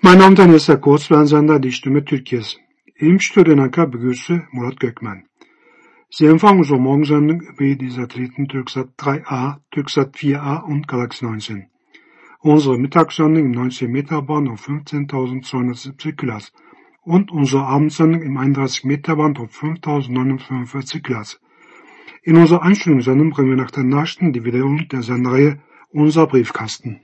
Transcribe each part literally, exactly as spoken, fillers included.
Mein Name ist der Kurzfernsender Die Stimme Türkiye's. Im Studio in Ankara begrüße Murat Gökmen. Sie empfangen unsere Morgensendung über die Satelliten Türksat drei A, Türksat vier A und Galaxy neunzehn. Unsere Mittagssendung im neunzehn Meter Band auf fünfzehntausendzweihundertsiebzig Kilohertz und unsere Abendsendung im einunddreißig Meter Band auf fünftausendneunhundertfünfundvierzig Kilohertz. In unserer Einstellungssendung bringen wir nach den Nachrichten die Wiederholung der Sendereihe Unser Briefkasten.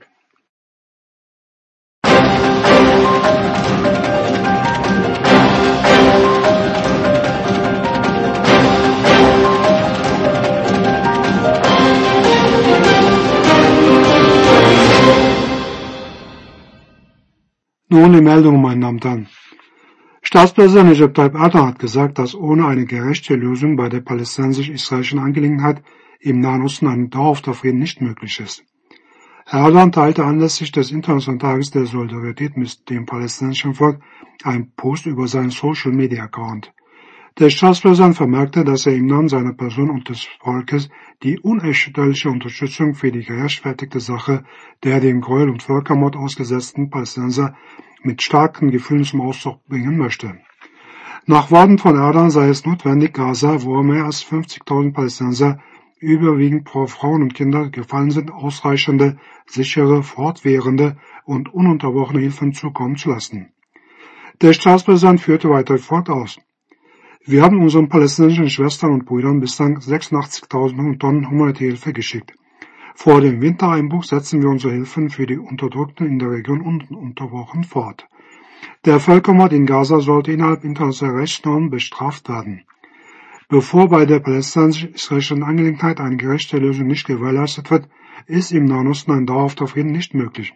Nun die Meldung, meine Damen und Herren. Staatspräsident Recep Tayyip Erdogan hat gesagt, dass ohne eine gerechte Lösung bei der palästinensisch-israelischen Angelegenheit im Nahen Osten ein dauerhafter Frieden nicht möglich ist. Erdogan teilte anlässlich des Internationalen Tages der Solidarität mit dem palästinensischen Volk einen Post über seinen Social-Media-Account. Der Staatspräsident vermerkte, dass er im Namen seiner Person und des Volkes die unerschütterliche Unterstützung für die gerechtfertigte Sache der dem Gräuel und Völkermord ausgesetzten Palästinenser mit starken Gefühlen zum Ausdruck bringen möchte. Nach Worten von Erdogan sei es notwendig, Gaza, wo mehr als fünfzigtausend Palästinenser, überwiegend Frauen und Kinder, gefallen sind, ausreichende, sichere, fortwährende und ununterbrochene Hilfen zukommen zu lassen. Der Staatspräsident führte weiter fort aus. Wir haben unseren palästinensischen Schwestern und Brüdern bislang sechsundachtzigtausend Tonnen humanitäre Hilfe geschickt. Vor dem Wintereinbruch setzen wir unsere Hilfen für die Unterdrückten in der Region ununterbrochen fort. Der Völkermord in Gaza sollte innerhalb internationaler Rechtsnormen bestraft werden. Bevor bei der palästinensisch-israelischen Angelegenheit eine gerechte Lösung nicht gewährleistet wird, ist im Nahen Osten ein dauerhafter Frieden nicht möglich.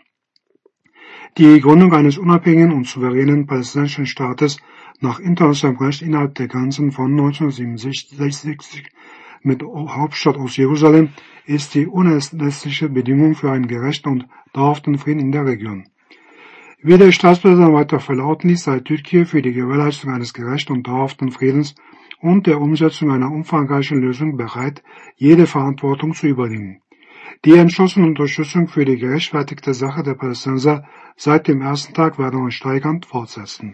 Die Gründung eines unabhängigen und souveränen palästinensischen Staates nach internationalem Recht innerhalb der Grenzen von neunzehnhundertsiebenundsechzig mit Hauptstadt aus Jerusalem ist die unerlässliche Bedingung für einen gerechten und dauerhaften Frieden in der Region. Wie der Staatspräsident weiter verlauten ließ, sei Türkei für die Gewährleistung eines gerechten und dauerhaften Friedens und der Umsetzung einer umfangreichen Lösung bereit, jede Verantwortung zu übernehmen. Die entschlossene Unterstützung für die gerechtfertigte Sache der Palästinenser seit dem ersten Tag werden wir steigernd fortsetzen.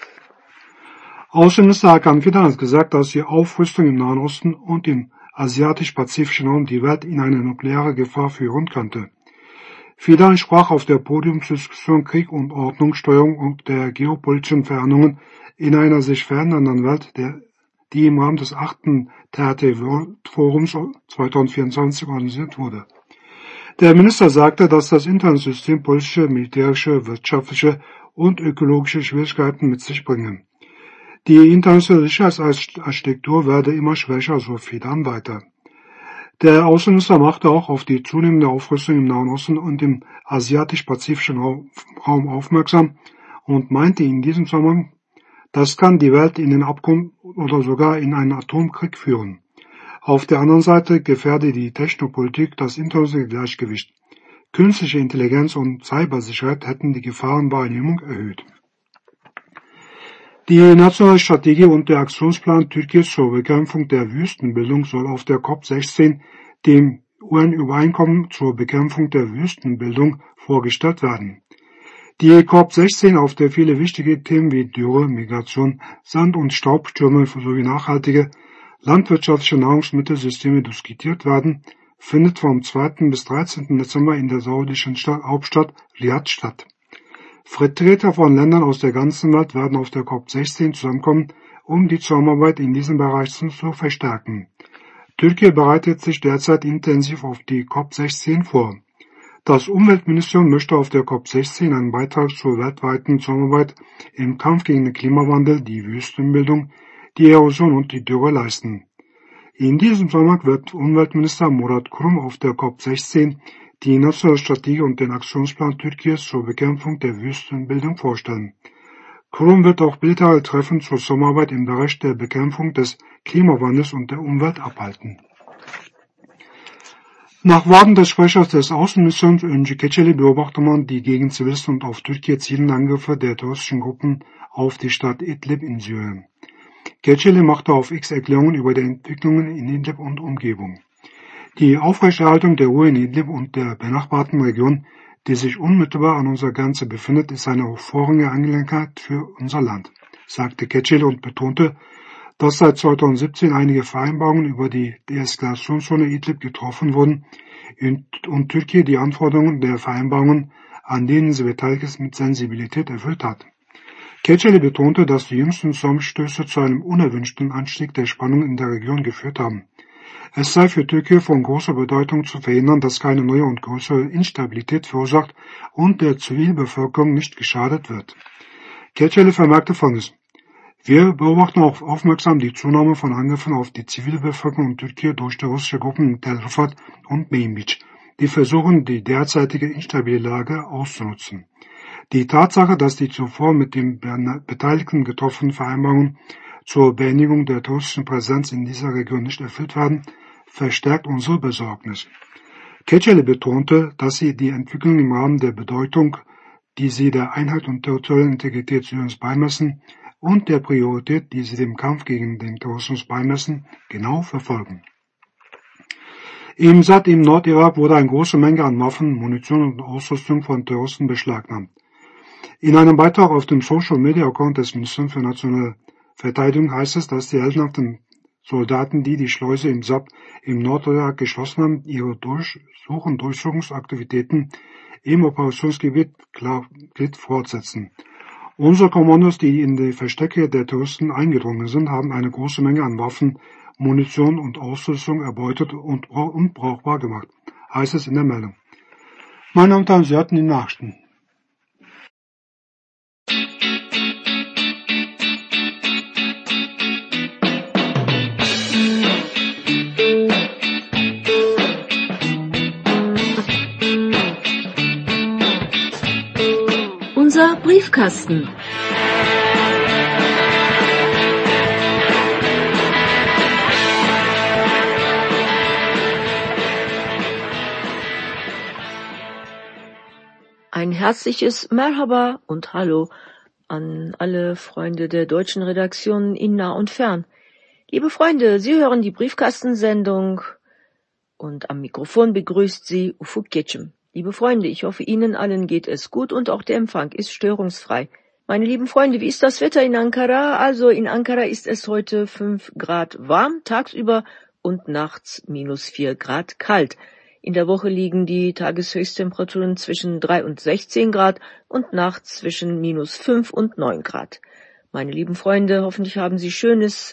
Außenminister Hakan Fidan hat gesagt, dass die Aufrüstung im Nahen Osten und im asiatisch-pazifischen Raum die Welt in eine nukleare Gefahr führen könnte. Fidan sprach auf der Podiumsdiskussion Krieg und Ordnungssteuerung und der geopolitischen Verhandlungen in einer sich verändernden Welt, der, die im Rahmen des achten T R T World Forums zweitausendvierundzwanzig organisiert wurde. Der Minister sagte, dass das Internetsystem politische, militärische, wirtschaftliche und ökologische Schwierigkeiten mit sich bringe. Die internationale Sicherheitsarchitektur werde immer schwächer, so Fidan weiter. Der Außenminister machte auch auf die zunehmende Aufrüstung im Nahen Osten und im asiatisch-pazifischen Raum aufmerksam und meinte in diesem Zusammenhang, das kann die Welt in den Abgrund oder sogar in einen Atomkrieg führen. Auf der anderen Seite gefährde die Technopolitik das internationale Gleichgewicht. Künstliche Intelligenz und Cybersicherheit hätten die Gefahrenwahrnehmung erhöht. Die nationale Strategie und der Aktionsplan Türkiye's zur Bekämpfung der Wüstenbildung soll auf der COP sechzehn, dem U N-Übereinkommen zur Bekämpfung der Wüstenbildung, vorgestellt werden. Die COP sechzehn, auf der viele wichtige Themen wie Dürre, Migration, Sand- und Staubstürme sowie nachhaltige landwirtschaftliche Nahrungsmittelsysteme diskutiert werden, findet vom zweiten bis dreizehnten Dezember in der saudischen Hauptstadt Riad statt. Vertreter von Ländern aus der ganzen Welt werden auf der COP sechzehn zusammenkommen, um die Zusammenarbeit in diesem Bereich zu verstärken. Türkei bereitet sich derzeit intensiv auf die COP sechzehn vor. Das Umweltministerium möchte auf der COP sechzehn einen Beitrag zur weltweiten Zusammenarbeit im Kampf gegen den Klimawandel, die Wüstenbildung, die Erosion und die Dürre leisten. In diesem Zusammenhang wird Umweltminister Murat Kurum auf der COP sechzehn die nationale Strategie und den Aktionsplan Türkiye's zur Bekämpfung der Wüstenbildung vorstellen. Kurum wird auch bilaterale Treffen zur Zusammenarbeit im Bereich der Bekämpfung des Klimawandels und der Umwelt abhalten. Nach Worten des Sprechers des Außenministeriums Öncü Keçeli beobachtet man die gegen Zivilisten und auf Türkei zielenden Angriffe der terroristischen Gruppen auf die Stadt Idlib in Syrien. Keçeli machte auf X Erklärungen über die Entwicklungen in Idlib und Umgebung. Die Aufrechterhaltung der Ruhe in Idlib und der benachbarten Region, die sich unmittelbar an unserer Grenze befindet, ist eine vorrangige Angelegenheit für unser Land, sagte Kecil und betonte, dass seit zweitausendsiebzehn einige Vereinbarungen über die Deeskalationszone Idlib getroffen wurden und Türkei die Anforderungen der Vereinbarungen, an denen sie beteiligt ist, mit Sensibilität erfüllt hat. Kecil betonte, dass die jüngsten Zusammenstöße zu einem unerwünschten Anstieg der Spannung in der Region geführt haben. Es sei für Türkei von großer Bedeutung zu verhindern, dass keine neue und größere Instabilität verursacht und der Zivilbevölkerung nicht geschadet wird. Kecil vermerkte Folgendes: Wir beobachten auch aufmerksam die Zunahme von Angriffen auf die Zivilbevölkerung in Türkei durch die russische Gruppen in Tel Rifat und Manbij, die versuchen, die derzeitige instabile Lage auszunutzen. Die Tatsache, dass die zuvor mit den Beteiligten getroffenen Vereinbarungen zur Beendigung der terroristischen Präsenz in dieser Region nicht erfüllt werden, verstärkt unsere Besorgnis. Kecil betonte, dass sie die Entwicklung im Rahmen der Bedeutung, die sie der Einheit und territorialen Integrität Syriens beimessen, und der Priorität, die sie dem Kampf gegen den Terrorismus beimessen, genau verfolgen. Im Sad im Nordirak wurde eine große Menge an Waffen, Munition und Ausrüstung von Terroristen beschlagnahmt. In einem Beitrag auf dem Social-Media-Account des Ministeriums für nationale Verteidigung heißt es, dass die heldenhaften Soldaten, die die Schleuse im Sad im Nordirak geschlossen haben, ihre Durchsuch- und Durchsuchungsaktivitäten im Operationsgebiet Klit fortsetzen. Unsere Kommandos, die in die Verstecke der Terroristen eingedrungen sind, haben eine große Menge an Waffen, Munition und Ausrüstung erbeutet und unbrauchbar gemacht, heißt es in der Meldung. Meine Damen und Herren, Sie hatten die Nachrichten. Unser Briefkasten. Ein herzliches Merhaba und Hallo an alle Freunde der deutschen Redaktion in nah und fern. Liebe Freunde, Sie hören die Briefkastensendung und am Mikrofon begrüßt Sie Ufuk Geçim. Liebe Freunde, ich hoffe, Ihnen allen geht es gut und auch der Empfang ist störungsfrei. Meine lieben Freunde, wie ist das Wetter in Ankara? Also in Ankara ist es heute fünf Grad warm, tagsüber und nachts minus vier Grad kalt. In der Woche liegen die Tageshöchsttemperaturen zwischen drei und sechzehn Grad und nachts zwischen minus fünf und neun Grad. Meine lieben Freunde, hoffentlich haben Sie schönes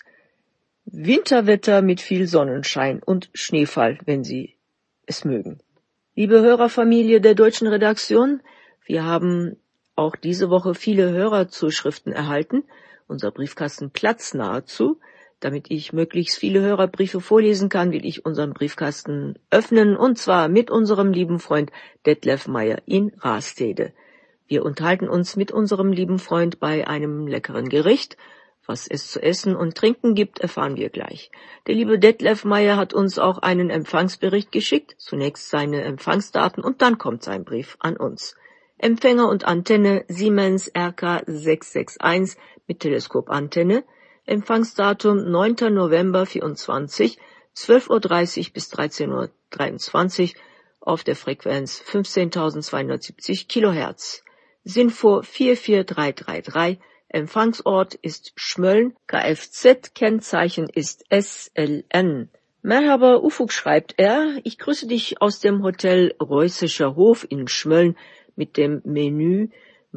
Winterwetter mit viel Sonnenschein und Schneefall, wenn Sie es mögen. Liebe Hörerfamilie der deutschen Redaktion, wir haben auch diese Woche viele Hörerzuschriften erhalten. Unser Briefkasten platzt nahezu. Damit ich möglichst viele Hörerbriefe vorlesen kann, will ich unseren Briefkasten öffnen, und zwar mit unserem lieben Freund Detlef Meyer in Rastede. Wir unterhalten uns mit unserem lieben Freund bei einem leckeren Gericht. Was es zu essen und trinken gibt, erfahren wir gleich. Der liebe Detlef Meyer hat uns auch einen Empfangsbericht geschickt, zunächst seine Empfangsdaten und dann kommt sein Brief an uns. Empfänger und Antenne Siemens R K sechs sechs eins mit Teleskopantenne, Empfangsdatum neunter November vierundzwanzig, zwölf Uhr dreißig bis dreizehn Uhr dreiundzwanzig auf der Frequenz fünfzehntausendzweihundertsiebzig Kilohertz. Sinfo vier vier drei drei drei, Empfangsort ist Schmölln, Kfz-Kennzeichen ist S L N. Merhaba Ufuk, schreibt er, ich grüße dich aus dem Hotel Reußischer Hof in Schmölln mit dem Menü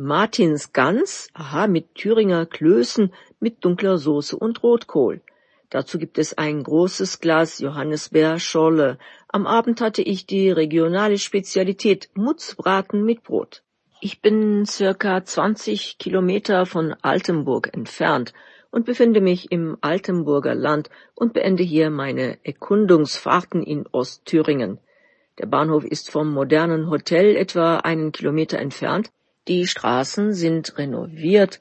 Martinsgans, aha, mit Thüringer Klößen, mit dunkler Soße und Rotkohl. Dazu gibt es ein großes Glas Johannisbeer-Schorle. Am Abend hatte ich die regionale Spezialität Mutzbraten mit Brot. Ich bin circa zwanzig Kilometer von Altenburg entfernt und befinde mich im Altenburger Land und beende hier meine Erkundungsfahrten in Ostthüringen. Der Bahnhof ist vom modernen Hotel etwa einen Kilometer entfernt. Die Straßen sind renoviert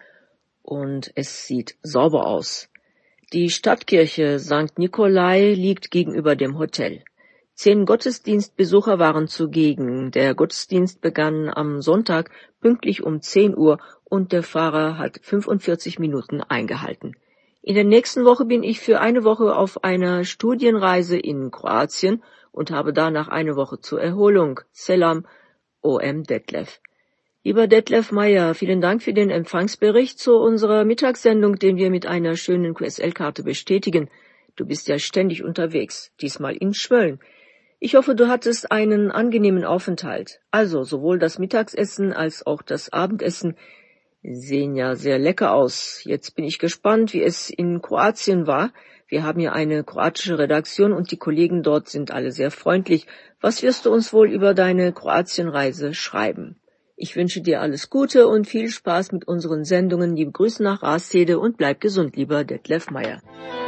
und es sieht sauber aus. Die Stadtkirche Sankt Nikolai liegt gegenüber dem Hotel. Zehn Gottesdienstbesucher waren zugegen. Der Gottesdienst begann am Sonntag pünktlich um zehn Uhr und der Pfarrer hat fünfundvierzig Minuten eingehalten. In der nächsten Woche bin ich für eine Woche auf einer Studienreise in Kroatien und habe danach eine Woche zur Erholung, Selam O M Detlef. Lieber Detlef Meyer, vielen Dank für den Empfangsbericht zu unserer Mittagssendung, den wir mit einer schönen Q S L-Karte bestätigen. Du bist ja ständig unterwegs, diesmal in Schmölln. Ich hoffe, du hattest einen angenehmen Aufenthalt. Also, sowohl das Mittagsessen als auch das Abendessen sehen ja sehr lecker aus. Jetzt bin ich gespannt, wie es in Kroatien war. Wir haben ja eine kroatische Redaktion und die Kollegen dort sind alle sehr freundlich. Was wirst du uns wohl über deine Kroatienreise schreiben? Ich wünsche dir alles Gute und viel Spaß mit unseren Sendungen. Liebe Grüße nach Rastede und bleib gesund, lieber Detlef Meyer.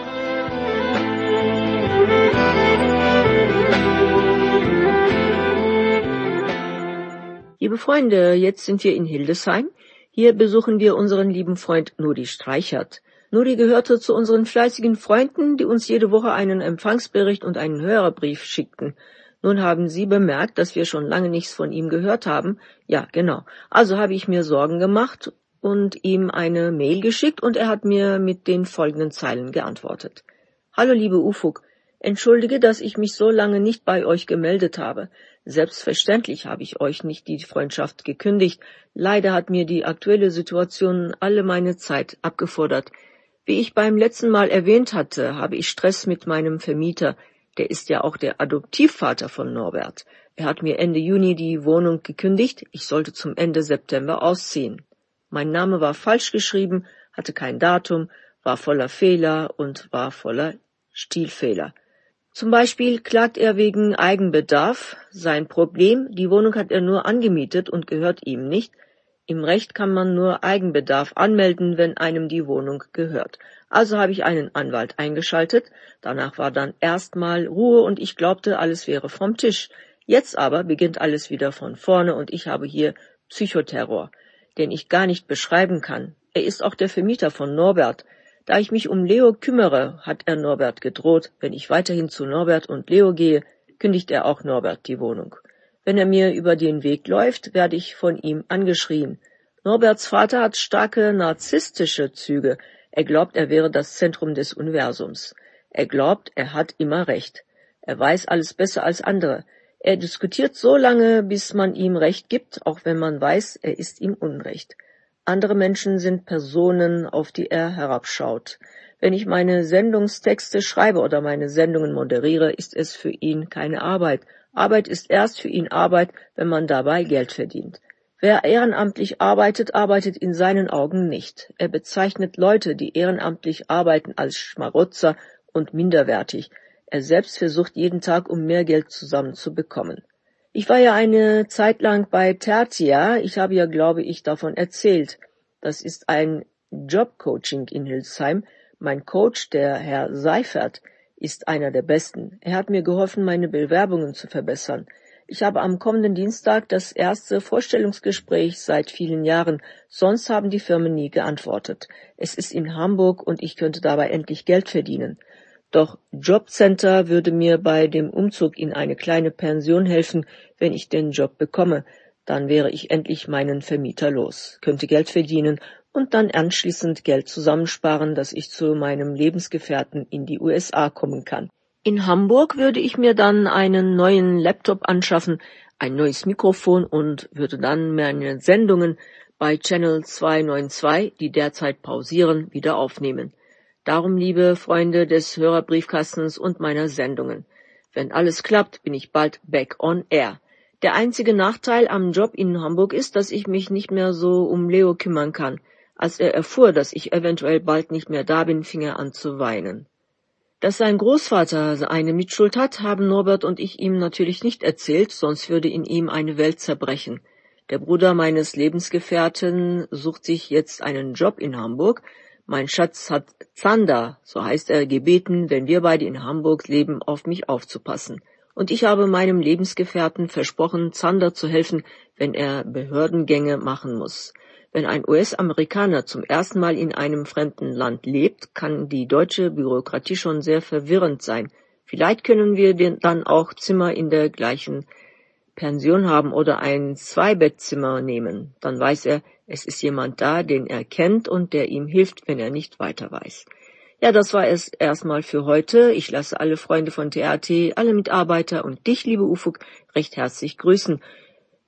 Liebe Freunde, jetzt sind wir in Hildesheim. Hier besuchen wir unseren lieben Freund Nuri Streichert. Nuri gehörte zu unseren fleißigen Freunden, die uns jede Woche einen Empfangsbericht und einen Hörerbrief schickten. Nun haben Sie bemerkt, dass wir schon lange nichts von ihm gehört haben. Ja, genau. Also habe ich mir Sorgen gemacht und ihm eine Mail geschickt und er hat mir mit den folgenden Zeilen geantwortet. Hallo liebe Ufuk, entschuldige, dass ich mich so lange nicht bei euch gemeldet habe. Selbstverständlich habe ich euch nicht die Freundschaft gekündigt. Leider hat mir die aktuelle Situation alle meine Zeit abgefordert. Wie ich beim letzten Mal erwähnt hatte, habe ich Stress mit meinem Vermieter. Der ist ja auch der Adoptivvater von Norbert. Er hat mir Ende Juni die Wohnung gekündigt. Ich sollte zum Ende September ausziehen. Mein Name war falsch geschrieben, hatte kein Datum, war voller Fehler und war voller Stilfehler. Zum Beispiel klagt er wegen Eigenbedarf. Sein Problem, die Wohnung hat er nur angemietet und gehört ihm nicht. Im Recht kann man nur Eigenbedarf anmelden, wenn einem die Wohnung gehört. Also habe ich einen Anwalt eingeschaltet. Danach war dann erstmal Ruhe und ich glaubte, alles wäre vom Tisch. Jetzt aber beginnt alles wieder von vorne und ich habe hier Psychoterror, den ich gar nicht beschreiben kann. Er ist auch der Vermieter von Norbert. Da ich mich um Leo kümmere, hat er Norbert gedroht. Wenn ich weiterhin zu Norbert und Leo gehe, kündigt er auch Norbert die Wohnung. Wenn er mir über den Weg läuft, werde ich von ihm angeschrien. Norberts Vater hat starke narzisstische Züge. Er glaubt, er wäre das Zentrum des Universums. Er glaubt, er hat immer recht. Er weiß alles besser als andere. Er diskutiert so lange, bis man ihm Recht gibt, auch wenn man weiß, er ist ihm Unrecht. Andere Menschen sind Personen, auf die er herabschaut. Wenn ich meine Sendungstexte schreibe oder meine Sendungen moderiere, ist es für ihn keine Arbeit. Arbeit ist erst für ihn Arbeit, wenn man dabei Geld verdient. Wer ehrenamtlich arbeitet, arbeitet in seinen Augen nicht. Er bezeichnet Leute, die ehrenamtlich arbeiten, als Schmarotzer und minderwertig. Er selbst versucht jeden Tag, um mehr Geld zusammenzubekommen. Ich war ja eine Zeit lang bei Tertia. Ich habe ja, glaube ich, davon erzählt. Das ist ein Jobcoaching in Hildesheim. Mein Coach, der Herr Seifert, ist einer der besten. Er hat mir geholfen, meine Bewerbungen zu verbessern. Ich habe am kommenden Dienstag das erste Vorstellungsgespräch seit vielen Jahren. Sonst haben die Firmen nie geantwortet. Es ist in Hamburg und ich könnte dabei endlich Geld verdienen. Doch Jobcenter würde mir bei dem Umzug in eine kleine Pension helfen, wenn ich den Job bekomme. Dann wäre ich endlich meinen Vermieter los, könnte Geld verdienen und dann anschließend Geld zusammensparen, dass ich zu meinem Lebensgefährten in die U S A kommen kann. In Hamburg würde ich mir dann einen neuen Laptop anschaffen, ein neues Mikrofon und würde dann meine Sendungen bei Channel zweihundertzweiundneunzig, die derzeit pausieren, wieder aufnehmen. Darum, liebe Freunde des Hörerbriefkastens und meiner Sendungen, wenn alles klappt, bin ich bald back on air. Der einzige Nachteil am Job in Hamburg ist, dass ich mich nicht mehr so um Leo kümmern kann. Als er erfuhr, dass ich eventuell bald nicht mehr da bin, fing er an zu weinen. Dass sein Großvater eine Mitschuld hat, haben Norbert und ich ihm natürlich nicht erzählt, sonst würde in ihm eine Welt zerbrechen. Der Bruder meines Lebensgefährten sucht sich jetzt einen Job in Hamburg. Mein Schatz hat Zander, so heißt er, gebeten, wenn wir beide in Hamburg leben, auf mich aufzupassen. Und ich habe meinem Lebensgefährten versprochen, Zander zu helfen, wenn er Behördengänge machen muss. Wenn ein U S-Amerikaner zum ersten Mal in einem fremden Land lebt, kann die deutsche Bürokratie schon sehr verwirrend sein. Vielleicht können wir dann auch Zimmer in der gleichen Pension haben oder ein Zweibettzimmer nehmen. Dann weiß er, es ist jemand da, den er kennt und der ihm hilft, wenn er nicht weiter weiß. Ja, das war es erstmal für heute. Ich lasse alle Freunde von T R T, alle Mitarbeiter und dich, liebe Ufuk, recht herzlich grüßen.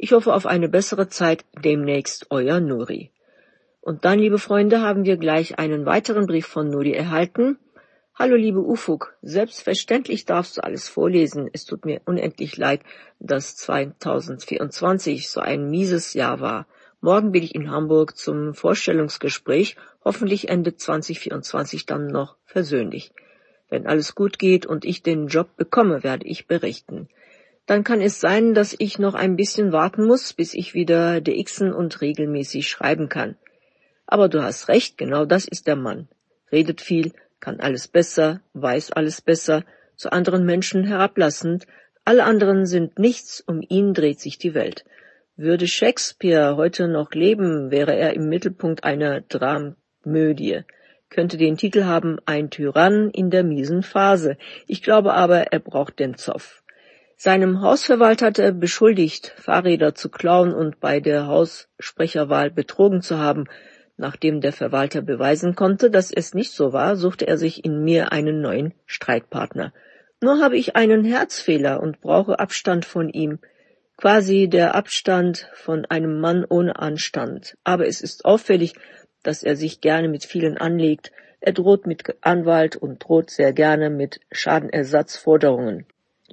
Ich hoffe auf eine bessere Zeit demnächst, euer Nuri. Und dann, liebe Freunde, haben wir gleich einen weiteren Brief von Nuri erhalten. Hallo, liebe Ufuk, selbstverständlich darfst du alles vorlesen. Es tut mir unendlich leid, dass zweitausendvierundzwanzig so ein mieses Jahr war. Morgen bin ich in Hamburg zum Vorstellungsgespräch. Hoffentlich endet zweitausendvierundzwanzig dann noch versöhnlich. Wenn alles gut geht und ich den Job bekomme, werde ich berichten. Dann kann es sein, dass ich noch ein bisschen warten muss, bis ich wieder dxen und regelmäßig schreiben kann. Aber du hast recht, genau das ist der Mann. Redet viel, kann alles besser, weiß alles besser, zu anderen Menschen herablassend. Alle anderen sind nichts, um ihn dreht sich die Welt. Würde Shakespeare heute noch leben, wäre er im Mittelpunkt einer Dramödie. Könnte den Titel haben, ein Tyrann in der miesen Phase. Ich glaube aber, er braucht den Zoff. Seinem Hausverwalter hat er beschuldigt, Fahrräder zu klauen und bei der Haussprecherwahl betrogen zu haben. Nachdem der Verwalter beweisen konnte, dass es nicht so war, suchte er sich in mir einen neuen Streitpartner. Nur habe ich einen Herzfehler und brauche Abstand von ihm. Quasi der Abstand von einem Mann ohne Anstand. Aber es ist auffällig, dass er sich gerne mit vielen anlegt. Er droht mit Anwalt und droht sehr gerne mit Schadenersatzforderungen.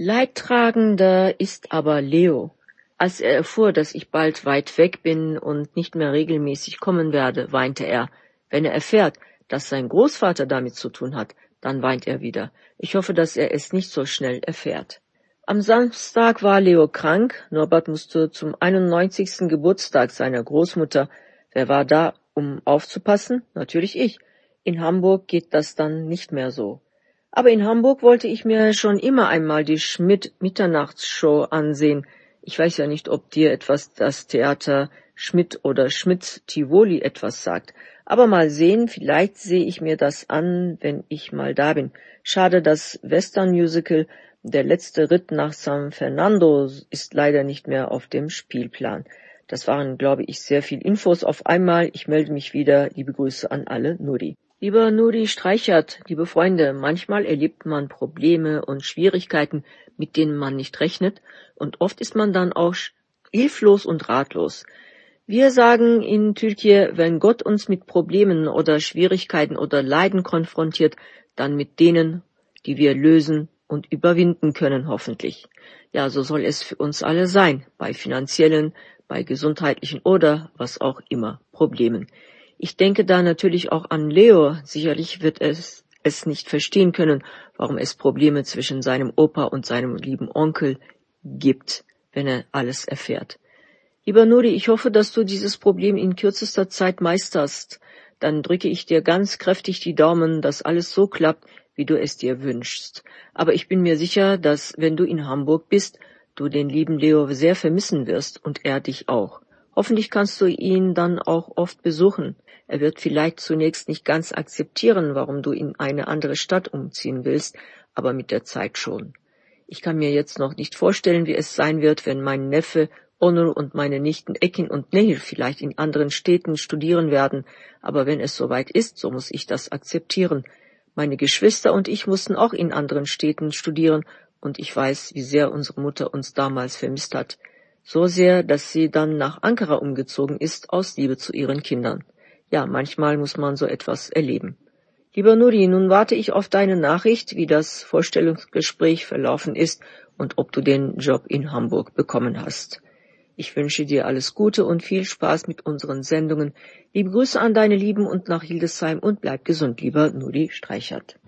Leidtragender ist aber Leo. Als er erfuhr, dass ich bald weit weg bin und nicht mehr regelmäßig kommen werde, weinte er. Wenn er erfährt, dass sein Großvater damit zu tun hat, dann weint er wieder. Ich hoffe, dass er es nicht so schnell erfährt. Am Samstag war Leo krank. Norbert musste zum einundneunzigsten Geburtstag seiner Großmutter. Wer war da, um aufzupassen? Natürlich ich. In Hamburg geht das dann nicht mehr so. Aber in Hamburg wollte ich mir schon immer einmal die Schmidt-Mitternachtsshow ansehen. Ich weiß ja nicht, ob dir etwas das Theater Schmidt oder Schmidt-Tivoli etwas sagt. Aber mal sehen, vielleicht sehe ich mir das an, wenn ich mal da bin. Schade, das Western-Musical Der letzte Ritt nach San Fernando ist leider nicht mehr auf dem Spielplan. Das waren, glaube ich, sehr viel Infos auf einmal. Ich melde mich wieder. Liebe Grüße an alle, Nuri. Lieber Nuri Streichert, liebe Freunde, manchmal erlebt man Probleme und Schwierigkeiten, mit denen man nicht rechnet, und oft ist man dann auch hilflos und ratlos. Wir sagen in Türkei, wenn Gott uns mit Problemen oder Schwierigkeiten oder Leiden konfrontiert, dann mit denen, die wir lösen und überwinden können, hoffentlich. Ja, so soll es für uns alle sein, bei finanziellen, bei gesundheitlichen oder was auch immer Problemen. Ich denke da natürlich auch an Leo. Sicherlich wird es es nicht verstehen können, warum es Probleme zwischen seinem Opa und seinem lieben Onkel gibt, wenn er alles erfährt. Lieber Nuri, ich hoffe, dass du dieses Problem in kürzester Zeit meisterst. Dann drücke ich dir ganz kräftig die Daumen, dass alles so klappt, wie du es dir wünschst. Aber ich bin mir sicher, dass, wenn du in Hamburg bist, du den lieben Leo sehr vermissen wirst und er dich auch. Hoffentlich kannst du ihn dann auch oft besuchen. Er wird vielleicht zunächst nicht ganz akzeptieren, warum du in eine andere Stadt umziehen willst, aber mit der Zeit schon. Ich kann mir jetzt noch nicht vorstellen, wie es sein wird, wenn mein Neffe Onur und meine Nichten Ekin und Nehir vielleicht in anderen Städten studieren werden, aber wenn es soweit ist, so muss ich das akzeptieren. Meine Geschwister und ich mussten auch in anderen Städten studieren, und ich weiß, wie sehr unsere Mutter uns damals vermisst hat. So sehr, dass sie dann nach Ankara umgezogen ist, aus Liebe zu ihren Kindern. Ja, manchmal muss man so etwas erleben. Lieber Nuri, nun warte ich auf deine Nachricht, wie das Vorstellungsgespräch verlaufen ist und ob du den Job in Hamburg bekommen hast. Ich wünsche dir alles Gute und viel Spaß mit unseren Sendungen. Liebe Grüße an deine Lieben und nach Hildesheim und bleib gesund, lieber Nuri Streichert.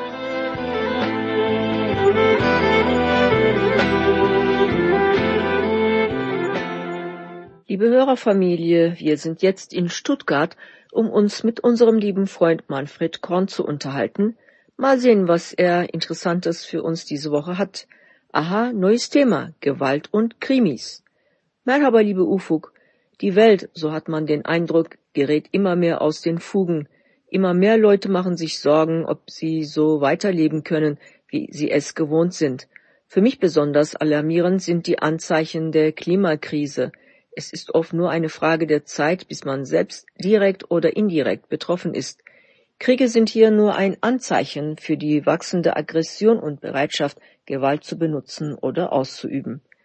Liebe Hörerfamilie, wir sind jetzt in Stuttgart, um uns mit unserem lieben Freund Manfred Korn zu unterhalten. Mal sehen, was er Interessantes für uns diese Woche hat. Aha, neues Thema, Gewalt und Krimis. Merhaba, liebe Ufuk. Die Welt, so hat man den Eindruck, gerät immer mehr aus den Fugen. Immer mehr Leute machen sich Sorgen, ob sie so weiterleben können, wie sie es gewohnt sind. Für mich besonders alarmierend sind die Anzeichen der Klimakrise. Es ist oft nur eine Frage der Zeit, bis man selbst direkt oder indirekt betroffen ist. Kriege sind hier nur ein Anzeichen für die wachsende Aggression und Bereitschaft, Gewalt zu benutzen oder auszuüben.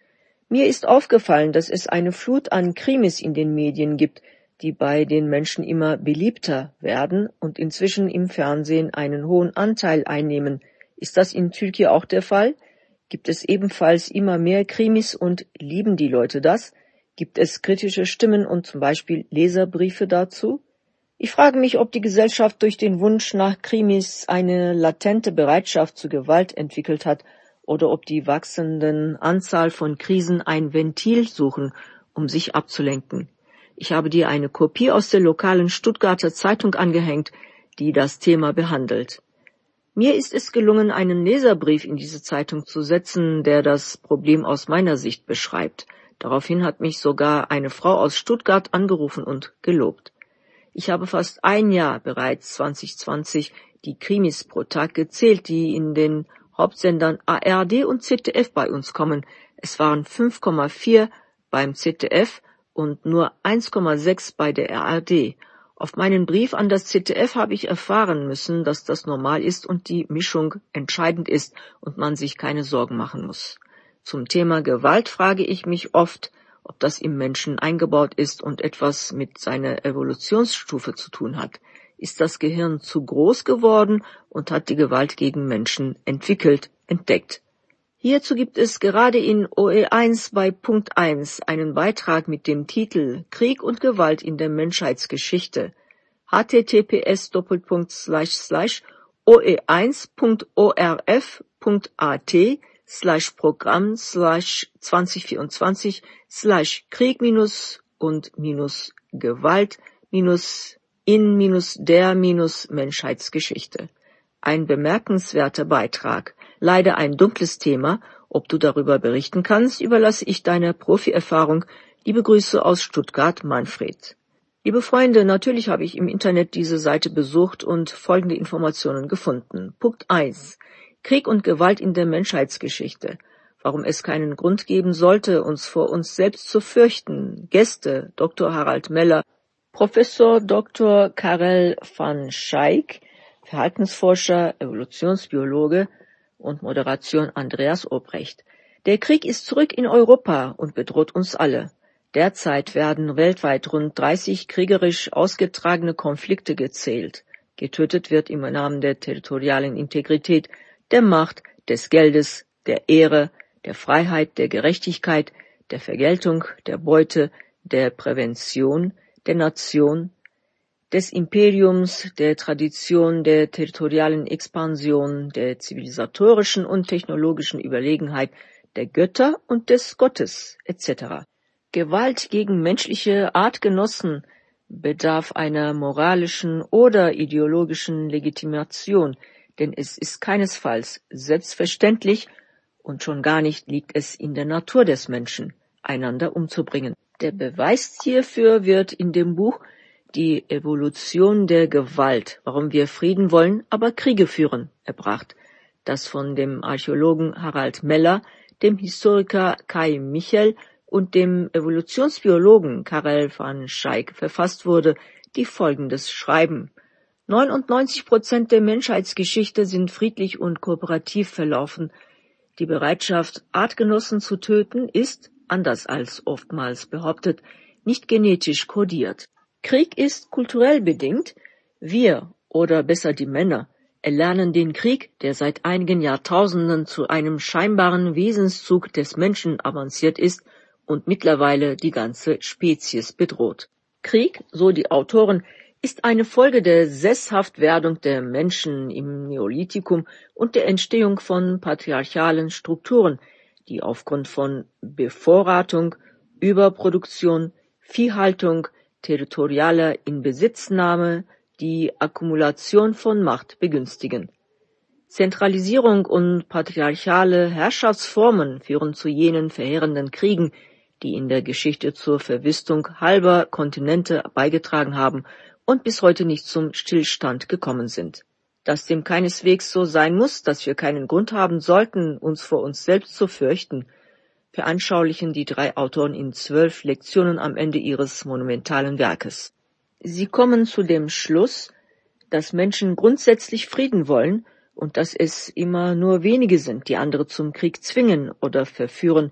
Mir ist aufgefallen, dass es eine Flut an Krimis in den Medien gibt, die bei den Menschen immer beliebter werden und inzwischen im Fernsehen einen hohen Anteil einnehmen. Ist das in Türkei auch der Fall? Gibt es ebenfalls immer mehr Krimis und lieben die Leute das? Gibt es kritische Stimmen und zum Beispiel Leserbriefe dazu? Ich frage mich, ob die Gesellschaft durch den Wunsch nach Krimis eine latente Bereitschaft zur Gewalt entwickelt hat oder ob die wachsenden Anzahl von Krisen ein Ventil suchen, um sich abzulenken. Ich habe dir eine Kopie aus der lokalen Stuttgarter Zeitung angehängt, die das Thema behandelt. Mir ist es gelungen, einen Leserbrief in diese Zeitung zu setzen, der das Problem aus meiner Sicht beschreibt. Daraufhin hat mich sogar eine Frau aus Stuttgart angerufen und gelobt. Ich habe fast ein Jahr bereits zwanzig zwanzig die Krimis pro Tag gezählt, die in den Hauptsendern A R D und Z D F bei uns kommen. Es waren fünf Komma vier beim Z D F und nur eins Komma sechs bei der A R D. Auf meinen Brief an das Z D F habe ich erfahren müssen, dass das normal ist und die Mischung entscheidend ist und man sich keine Sorgen machen muss. Zum Thema Gewalt frage ich mich oft, ob das im Menschen eingebaut ist und etwas mit seiner Evolutionsstufe zu tun hat. Ist das Gehirn zu groß geworden und hat die Gewalt gegen Menschen entwickelt, entdeckt? Hierzu gibt es gerade in O E eins bei Punkt eins einen Beitrag mit dem Titel Krieg und Gewalt in der Menschheitsgeschichte. h t t p s Doppelpunkt Slash Slash o e eins Punkt o r f Punkt a t Slash Programm Slash zwanzig vierundzwanzig Slash Krieg minus und minus Gewalt minus in minus der minus Menschheitsgeschichte. Ein bemerkenswerter Beitrag. Leider ein dunkles Thema. Ob du darüber berichten kannst, überlasse ich deiner Profi-Erfahrung. Liebe Grüße aus Stuttgart, Manfred. Liebe Freunde, natürlich habe ich im Internet diese Seite besucht und folgende Informationen gefunden. Punkt eins. Krieg und Gewalt in der Menschheitsgeschichte. Warum es keinen Grund geben sollte, uns vor uns selbst zu fürchten. Gäste Doktor Harald Meller, Professor Doktor Karel van Schaik, Verhaltensforscher, Evolutionsbiologe und Moderation Andreas Obrecht. Der Krieg ist zurück in Europa und bedroht uns alle. Derzeit werden weltweit rund dreißig kriegerisch ausgetragene Konflikte gezählt. Getötet wird im Namen der territorialen Integrität, der Macht, des Geldes, der Ehre, der Freiheit, der Gerechtigkeit, der Vergeltung, der Beute, der Prävention, der Nation, des Imperiums, der Tradition, der territorialen Expansion, der zivilisatorischen und technologischen Überlegenheit, der Götter und des Gottes et cetera. Gewalt gegen menschliche Artgenossen bedarf einer moralischen oder ideologischen Legitimation, denn es ist keinesfalls selbstverständlich und schon gar nicht liegt es in der Natur des Menschen, einander umzubringen. Der Beweis hierfür wird in dem Buch Die Evolution der Gewalt, warum wir Frieden wollen, aber Kriege führen, erbracht, das von dem Archäologen Harald Meller, dem Historiker Kai Michel und dem Evolutionsbiologen Karel van Schaik verfasst wurde, die Folgendes schreiben. neunundneunzig Prozent der Menschheitsgeschichte sind friedlich und kooperativ verlaufen. Die Bereitschaft, Artgenossen zu töten, ist, anders als oftmals behauptet, nicht genetisch kodiert. Krieg ist kulturell bedingt. Wir, oder besser die Männer, erlernen den Krieg, der seit einigen Jahrtausenden zu einem scheinbaren Wesenszug des Menschen avanciert ist und mittlerweile die ganze Spezies bedroht. Krieg, so die Autoren, ist eine Folge der Sesshaftwerdung der Menschen im Neolithikum und der Entstehung von patriarchalen Strukturen, die aufgrund von Bevorratung, Überproduktion, Viehhaltung, territorialer Inbesitznahme die Akkumulation von Macht begünstigen. Zentralisierung und patriarchale Herrschaftsformen führen zu jenen verheerenden Kriegen, die in der Geschichte zur Verwüstung halber Kontinente beigetragen haben und bis heute nicht zum Stillstand gekommen sind. Dass dem keineswegs so sein muss, dass wir keinen Grund haben sollten, uns vor uns selbst zu fürchten, veranschaulichen die drei Autoren in zwölf Lektionen am Ende ihres monumentalen Werkes. Sie kommen zu dem Schluss, dass Menschen grundsätzlich Frieden wollen und dass es immer nur wenige sind, die andere zum Krieg zwingen oder verführen,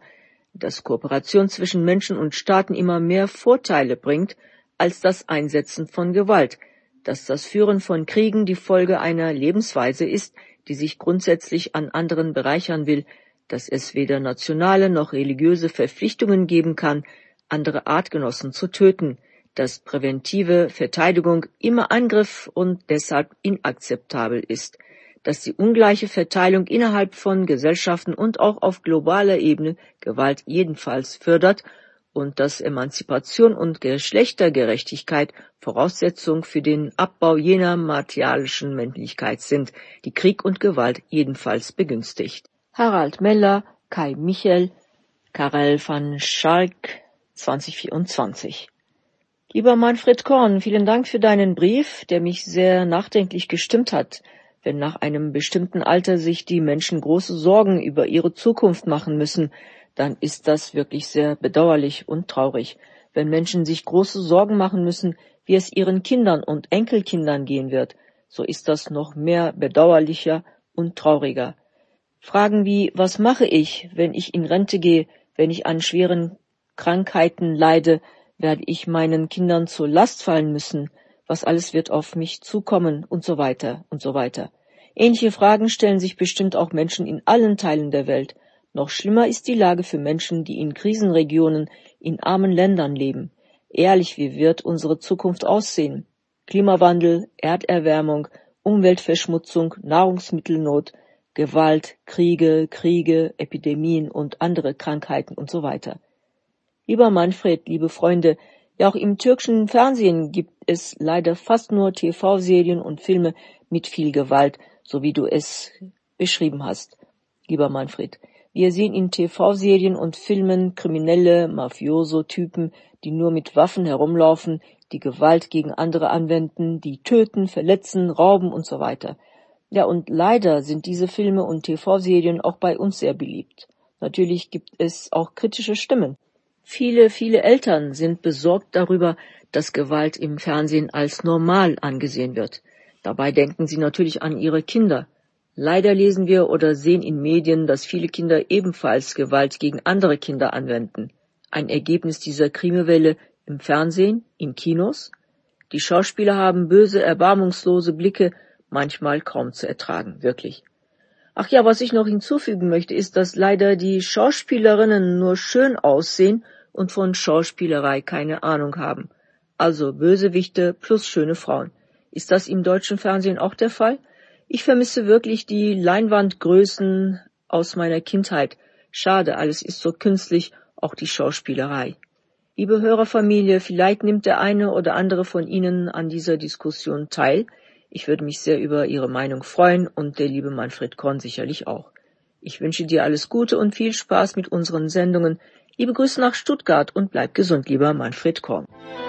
dass Kooperation zwischen Menschen und Staaten immer mehr Vorteile bringt als das Einsetzen von Gewalt, dass das Führen von Kriegen die Folge einer Lebensweise ist, die sich grundsätzlich an anderen bereichern will, dass es weder nationale noch religiöse Verpflichtungen geben kann, andere Artgenossen zu töten, dass präventive Verteidigung immer Angriff und deshalb inakzeptabel ist, dass die ungleiche Verteilung innerhalb von Gesellschaften und auch auf globaler Ebene Gewalt jedenfalls fördert und dass Emanzipation und Geschlechtergerechtigkeit Voraussetzung für den Abbau jener materialischen Männlichkeit sind, die Krieg und Gewalt jedenfalls begünstigt. Harald Meller, Kai Michel, Karel van Schalk, zwanzig vierundzwanzig. Lieber Manfred Korn, vielen Dank für deinen Brief, der mich sehr nachdenklich gestimmt hat. Wenn nach einem bestimmten Alter sich die Menschen große Sorgen über ihre Zukunft machen müssen, dann ist das wirklich sehr bedauerlich und traurig. Wenn Menschen sich große Sorgen machen müssen, wie es ihren Kindern und Enkelkindern gehen wird, so ist das noch mehr bedauerlicher und trauriger. Fragen wie, was mache ich, wenn ich in Rente gehe, wenn ich an schweren Krankheiten leide, werde ich meinen Kindern zur Last fallen müssen, was alles wird auf mich zukommen und so weiter und so weiter. Ähnliche Fragen stellen sich bestimmt auch Menschen in allen Teilen der Welt. Noch schlimmer ist die Lage für Menschen, die in Krisenregionen, in armen Ländern leben. Ehrlich, wie wird unsere Zukunft aussehen? Klimawandel, Erderwärmung, Umweltverschmutzung, Nahrungsmittelnot, Gewalt, Kriege, Kriege, Epidemien und andere Krankheiten und so weiter. Lieber Manfred, liebe Freunde, ja auch im türkischen Fernsehen gibt es leider fast nur T V-Serien und Filme mit viel Gewalt, so wie du es beschrieben hast. Lieber Manfred, wir sehen in T V-Serien und Filmen kriminelle Mafioso-Typen, die nur mit Waffen herumlaufen, die Gewalt gegen andere anwenden, die töten, verletzen, rauben und so weiter. Ja, und leider sind diese Filme und T V-Serien auch bei uns sehr beliebt. Natürlich gibt es auch kritische Stimmen. Viele, viele Eltern sind besorgt darüber, dass Gewalt im Fernsehen als normal angesehen wird. Dabei denken sie natürlich an ihre Kinder. Leider lesen wir oder sehen in Medien, dass viele Kinder ebenfalls Gewalt gegen andere Kinder anwenden. Ein Ergebnis dieser Krimewelle im Fernsehen, in Kinos. Die Schauspieler haben böse, erbarmungslose Blicke, manchmal kaum zu ertragen, wirklich. Ach ja, was ich noch hinzufügen möchte, ist, dass leider die Schauspielerinnen nur schön aussehen und von Schauspielerei keine Ahnung haben. Also Bösewichte plus schöne Frauen. Ist das im deutschen Fernsehen auch der Fall? Ich vermisse wirklich die Leinwandgrößen aus meiner Kindheit. Schade, alles ist so künstlich, auch die Schauspielerei. Liebe Hörerfamilie, vielleicht nimmt der eine oder andere von Ihnen an dieser Diskussion teil. Ich würde mich sehr über Ihre Meinung freuen und der liebe Manfred Korn sicherlich auch. Ich wünsche dir alles Gute und viel Spaß mit unseren Sendungen. Liebe Grüße nach Stuttgart und bleib gesund, lieber Manfred Korn.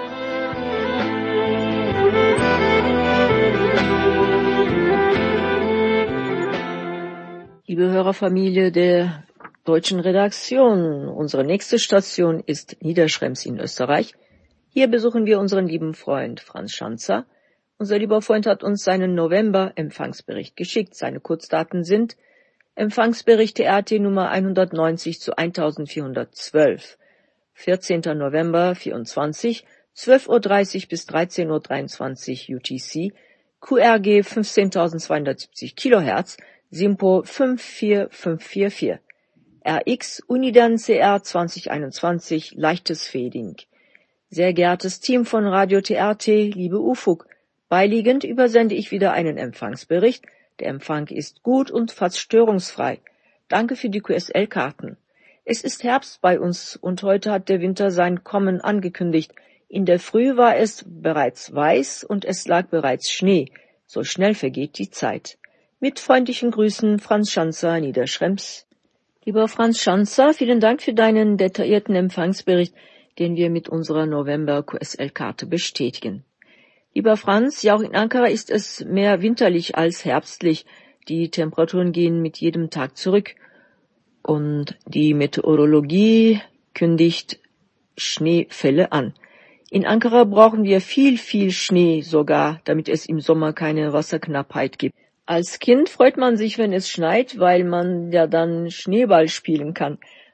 Liebe Hörerfamilie der deutschen Redaktion, unsere nächste Station ist Niederschrems in Österreich. Hier besuchen wir unseren lieben Freund Franz Schanzer. Unser lieber Freund hat uns seinen November-Empfangsbericht geschickt. Seine Kurzdaten sind Empfangsbericht T R T Nummer hundertneunzig zu eintausendvierhundertzwölf, vierzehnter November vierundzwanzig, zwölf Uhr dreißig bis dreizehn Uhr dreiundzwanzig U T C, Q R G fünfzehntausendzweihundertsiebzig Kilohertz, SIMPO fünf vier fünf vier vier, R X Unidan C R zwanzig einundzwanzig, leichtes Fading. Sehr geehrtes Team von Radio T R T, liebe U F U G, beiliegend übersende ich wieder einen Empfangsbericht. Der Empfang ist gut und fast störungsfrei. Danke für die Q S L-Karten. Es ist Herbst bei uns und heute hat der Winter sein Kommen angekündigt. In der Früh war es bereits weiß und es lag bereits Schnee. So schnell vergeht die Zeit. Mit freundlichen Grüßen, Franz Schanzer, Niederschrems. Lieber Franz Schanzer, vielen Dank für deinen detaillierten Empfangsbericht, den wir mit unserer November-Q S L-Karte bestätigen. Lieber Franz, ja auch in Ankara ist es mehr winterlich als herbstlich. Die Temperaturen gehen mit jedem Tag zurück und die Meteorologie kündigt Schneefälle an. In Ankara brauchen wir viel, viel Schnee sogar, damit es im Sommer keine Wasserknappheit gibt. Als Kind freut man sich, wenn es schneit, weil man ja dann Schneeball spielen kann.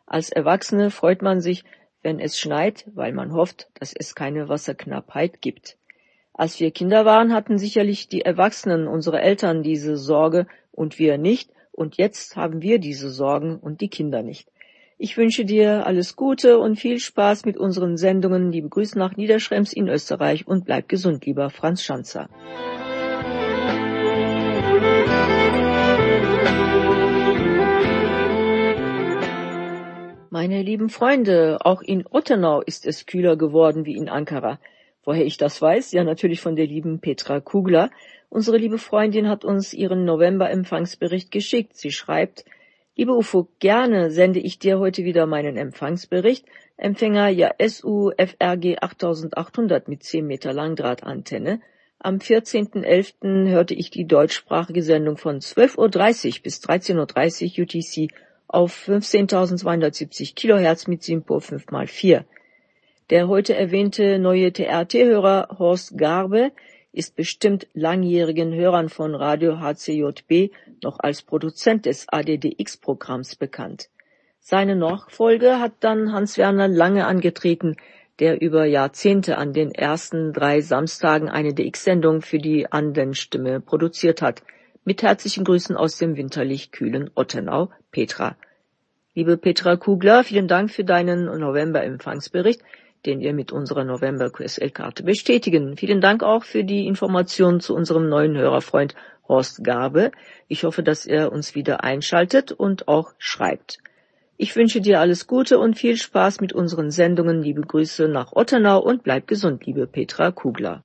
Als Erwachsene freut man sich, wenn es schneit, weil man hofft, dass es keine Wasserknappheit gibt. Als wir Kinder waren, hatten sicherlich die Erwachsenen, unsere Eltern, diese Sorge und wir nicht. Und jetzt haben wir diese Sorgen und die Kinder nicht. Ich wünsche dir alles Gute und viel Spaß mit unseren Sendungen. Liebe Grüße nach Niederschrems in Österreich und bleib gesund, lieber Franz Schanzer. Meine lieben Freunde, auch in Ottenau ist es kühler geworden wie in Ankara. Woher ich das weiß? Ja, natürlich von der lieben Petra Kugler. Unsere liebe Freundin hat uns ihren November-Empfangsbericht geschickt. Sie schreibt: Liebe Ufuk, gerne sende ich dir heute wieder meinen Empfangsbericht. Empfänger ja S U F R G achttausendachthundert mit zehn Meter Langdrahtantenne. Am vierzehnten elften hörte ich die deutschsprachige Sendung von zwölf Uhr dreißig bis dreizehn Uhr dreißig U T C auf fünfzehntausendzweihundertsiebzig Kilohertz mit SINPO fünf mal vier. Der heute erwähnte neue T R T-Hörer Horst Garbe ist bestimmt langjährigen Hörern von Radio H C J B noch als Produzent des A D D X-Programms bekannt. Seine Nachfolge hat dann Hans-Werner Lange angetreten, der über Jahrzehnte an den ersten drei Samstagen eine D X-Sendung für die Anden-Stimme produziert hat. Mit herzlichen Grüßen aus dem winterlich kühlen Ottenau, Petra. Liebe Petra Kugler, vielen Dank für deinen November-Empfangsbericht, den wir mit unserer November-Q S L-Karte bestätigen. Vielen Dank auch für die Informationen zu unserem neuen Hörerfreund Horst Garbe. Ich hoffe, dass er uns wieder einschaltet und auch schreibt. Ich wünsche dir alles Gute und viel Spaß mit unseren Sendungen. Liebe Grüße nach Ottenau und bleib gesund, liebe Petra Kugler.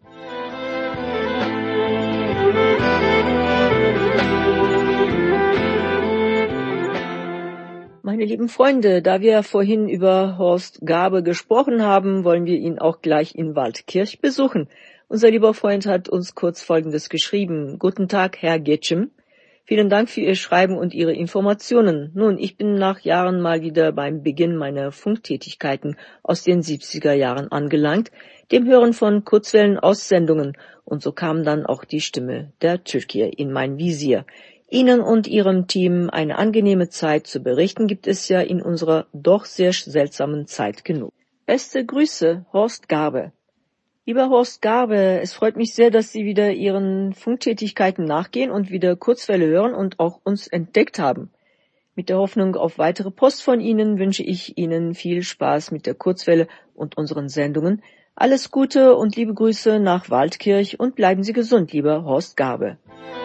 Meine lieben Freunde, da wir vorhin über Horst Garbe gesprochen haben, wollen wir ihn auch gleich in Waldkirch besuchen. Unser lieber Freund hat uns kurz Folgendes geschrieben. Guten Tag, Herr Getschem. Vielen Dank für Ihr Schreiben und Ihre Informationen. Nun, ich bin nach Jahren mal wieder beim Beginn meiner Funktätigkeiten aus den siebziger Jahren angelangt, dem Hören von Kurzwellen-Aussendungen, und so kam dann auch die Stimme der Türkei in mein Visier. Ihnen und Ihrem Team eine angenehme Zeit zu berichten gibt es ja in unserer doch sehr seltsamen Zeit genug. Beste Grüße, Horst Garbe. Lieber Horst Garbe, es freut mich sehr, dass Sie wieder Ihren Funktätigkeiten nachgehen und wieder Kurzwelle hören und auch uns entdeckt haben. Mit der Hoffnung auf weitere Post von Ihnen wünsche ich Ihnen viel Spaß mit der Kurzwelle und unseren Sendungen. Alles Gute und liebe Grüße nach Waldkirch und bleiben Sie gesund, lieber Horst Garbe.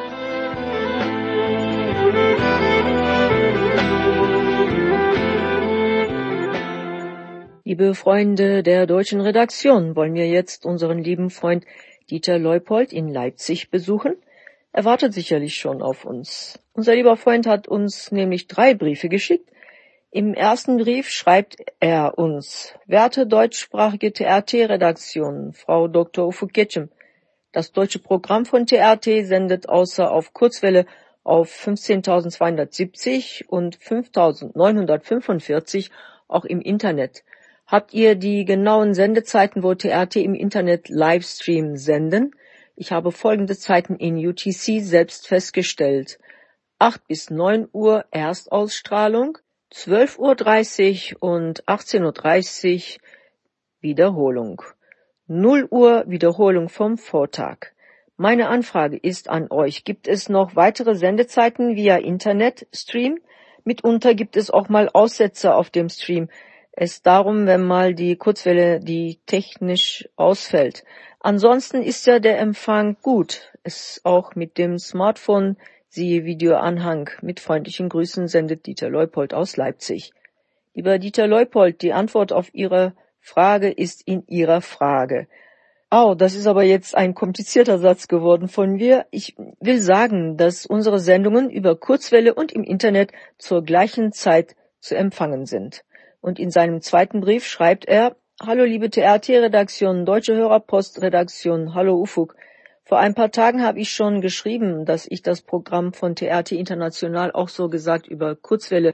Liebe Freunde der deutschen Redaktion, wollen wir jetzt unseren lieben Freund Dieter Leupold in Leipzig besuchen. Er wartet sicherlich schon auf uns. Unser lieber Freund hat uns nämlich drei Briefe geschickt. Im ersten Brief schreibt er uns: Werte deutschsprachige T R T-Redaktion, Frau Doktor Ufuk Getschem, das deutsche Programm von T R T sendet außer auf Kurzwelle auf fünfzehntausendzweihundertsiebzig und fünftausendneunhundertfünfundvierzig auch im Internet. Habt ihr die genauen Sendezeiten, wo T R T im Internet Livestream senden? Ich habe folgende Zeiten in U T C selbst festgestellt. acht bis neun Uhr Erstausstrahlung, zwölf Uhr dreißig und achtzehn Uhr dreißig Wiederholung. null Uhr Wiederholung vom Vortag. Meine Anfrage ist an euch: Gibt es noch weitere Sendezeiten via Internetstream? Mitunter gibt es auch mal Aussetzer auf dem Stream. Es darum, wenn mal die Kurzwelle die technisch ausfällt. Ansonsten ist ja der Empfang gut. Es auch mit dem Smartphone, siehe Videoanhang. Mit freundlichen Grüßen sendet Dieter Leupold aus Leipzig. Lieber Dieter Leupold, die Antwort auf Ihre Frage ist in Ihrer Frage. Oh, das ist aber jetzt ein komplizierter Satz geworden von mir. Ich will sagen, dass unsere Sendungen über Kurzwelle und im Internet zur gleichen Zeit zu empfangen sind. Und in seinem zweiten Brief schreibt er: Hallo liebe T R T-Redaktion, Deutsche Hörerpost-Redaktion, hallo Ufuk. Vor ein paar Tagen habe ich schon geschrieben, dass ich das Programm von T R T International auch so gesagt über Kurzwelle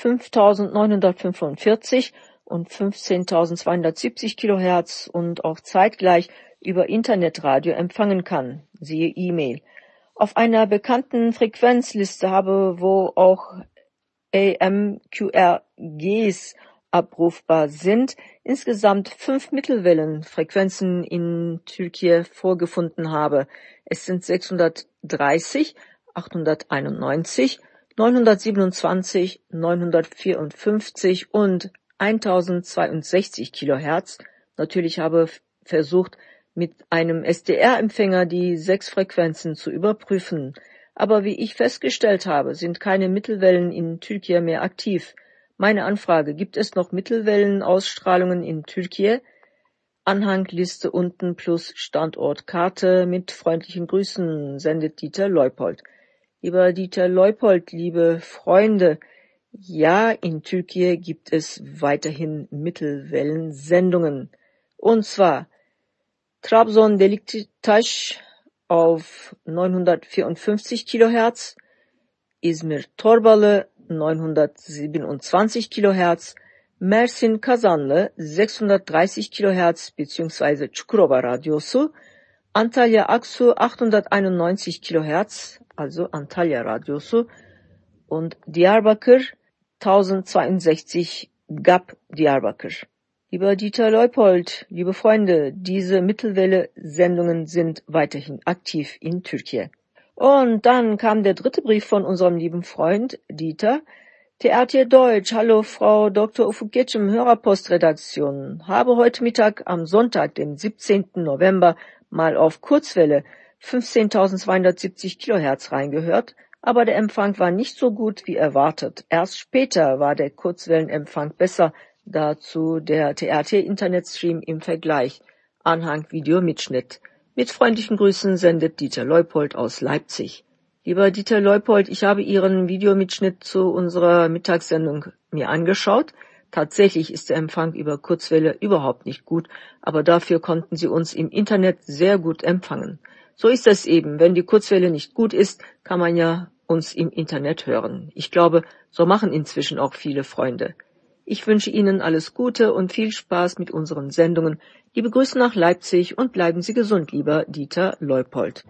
fünftausendneunhundertfünfundvierzig und fünfzehntausendzweihundertsiebzig Kilohertz und auch zeitgleich über Internetradio empfangen kann, siehe E-Mail. Auf einer bekannten Frequenzliste habe, wo auch A M Q R Gs abrufbar sind, insgesamt fünf Mittelwellenfrequenzen in Türkei vorgefunden habe. Es sind sechshundertdreißig, achthunderteinundneunzig, neunhundertsiebenundzwanzig, neunhundertvierundfünfzig und tausendzweiundsechzig Kilohertz. Natürlich habe ich versucht, mit einem S D R-Empfänger die sechs Frequenzen zu überprüfen. Aber wie ich festgestellt habe, sind keine Mittelwellen in Türkei mehr aktiv. Meine Anfrage: Gibt es noch Mittelwellenausstrahlungen in Türkei? Anhangliste unten plus Standortkarte mit freundlichen Grüßen, sendet Dieter Leupold. Lieber Dieter Leupold, liebe Freunde, ja, in Türkei gibt es weiterhin Mittelwellensendungen. Und zwar Trabzon Deliktaş auf neunhundertvierundfünfzig Kilohertz, Izmir Torbalı neunhundertsiebenundzwanzig Kilohertz, Mersin Kazanlı sechshundertdreißig Kilohertz bzw. Çukurova Radyosu, Antalya Aksu achthunderteinundneunzig Kilohertz, also Antalya Radyosu, und Diyarbakır tausendzweiundsechzig G A P Diyarbakır. Lieber Dieter Leupold, liebe Freunde, diese Mittelwelle-Sendungen sind weiterhin aktiv in Türkei. Und dann kam der dritte Brief von unserem lieben Freund Dieter. T R T Deutsch, hallo Frau Doktor Ufuk Geçim, Hörerpostredaktion. Habe heute Mittag am Sonntag, den siebzehnten November, mal auf Kurzwelle fünfzehntausendzweihundertsiebzig Kilohertz reingehört, aber der Empfang war nicht so gut wie erwartet. Erst später war der Kurzwellenempfang besser, dazu der T R T-Internetstream im Vergleich. Anhang Videomitschnitt. Mit freundlichen Grüßen sendet Dieter Leupold aus Leipzig. Lieber Dieter Leupold, ich habe Ihren Videomitschnitt zu unserer Mittagssendung mir angeschaut. Tatsächlich ist der Empfang über Kurzwelle überhaupt nicht gut, aber dafür konnten Sie uns im Internet sehr gut empfangen. So ist es eben, wenn die Kurzwelle nicht gut ist, kann man ja uns im Internet hören. Ich glaube, so machen inzwischen auch viele Freunde. Ich wünsche Ihnen alles Gute und viel Spaß mit unseren Sendungen. Liebe Grüße nach Leipzig und bleiben Sie gesund, lieber Dieter Leupold.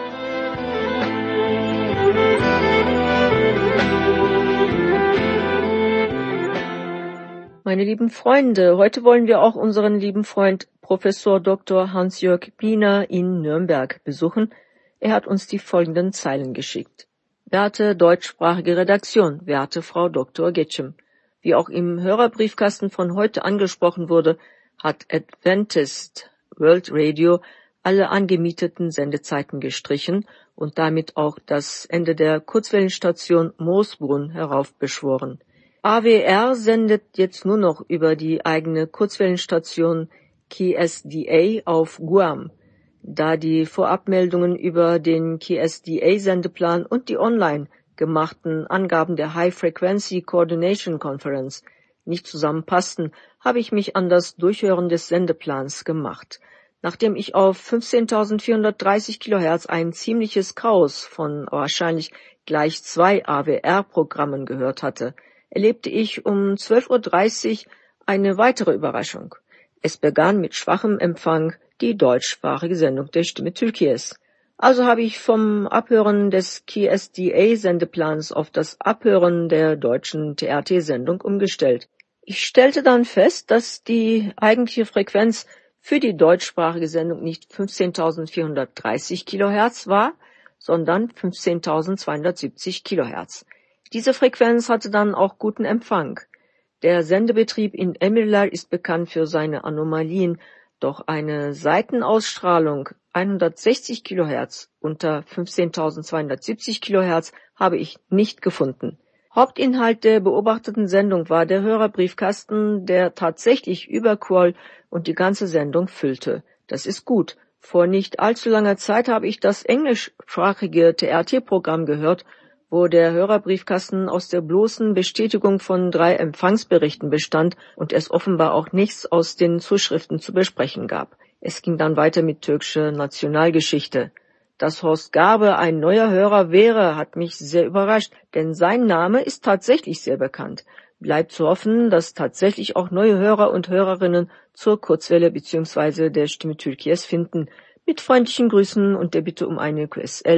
Meine lieben Freunde, heute wollen wir auch unseren lieben Freund Professor Doktor Hans-Jörg Biener in Nürnberg besuchen. Er hat uns die folgenden Zeilen geschickt. Werte deutschsprachige Redaktion, werte Frau Doktor Geçim, wie auch im Hörerbriefkasten von heute angesprochen wurde, hat Adventist World Radio alle angemieteten Sendezeiten gestrichen und damit auch das Ende der Kurzwellenstation Moosbrunn heraufbeschworen. A W R sendet jetzt nur noch über die eigene Kurzwellenstation K S D A auf Guam, da die Vorabmeldungen über den K S D A-Sendeplan und die online gemachten Angaben der High Frequency Coordination Conference nicht zusammenpassten, habe ich mich an das Durchhören des Sendeplans gemacht. Nachdem ich auf fünfzehntausendvierhundertdreißig Kilohertz ein ziemliches Chaos von wahrscheinlich gleich zwei A W R-Programmen gehört hatte, erlebte ich um zwölf Uhr dreißig eine weitere Überraschung. Es begann mit schwachem Empfang die deutschsprachige Sendung der Stimme Türkiye's. Also habe ich vom Abhören des K S D A-Sendeplans auf das Abhören der deutschen T R T-Sendung umgestellt. Ich stellte dann fest, dass die eigentliche Frequenz für die deutschsprachige Sendung nicht fünfzehntausendvierhundertdreißig Kilohertz war, sondern fünfzehntausendzweihundertsiebzig Kilohertz. Diese Frequenz hatte dann auch guten Empfang. Der Sendebetrieb in Emirler ist bekannt für seine Anomalien, doch eine Seitenausstrahlung hundertsechzig Kilohertz unter fünfzehntausendzweihundertsiebzig Kilohertz habe ich nicht gefunden. Hauptinhalt der beobachteten Sendung war der Hörerbriefkasten, der tatsächlich überquoll und die ganze Sendung füllte. Das ist gut. Vor nicht allzu langer Zeit habe ich das englischsprachige T R T-Programm gehört, wo der Hörerbriefkasten aus der bloßen Bestätigung von drei Empfangsberichten bestand und es offenbar auch nichts aus den Zuschriften zu besprechen gab. Es ging dann weiter mit türkischer Nationalgeschichte. Dass Horst Garbe ein neuer Hörer wäre, hat mich sehr überrascht, denn sein Name ist tatsächlich sehr bekannt. Bleibt zu hoffen, dass tatsächlich auch neue Hörer und Hörerinnen zur Kurzwelle bzw. der Stimme Türkiye's finden. Mit freundlichen Grüßen und der Bitte um eine Q S L,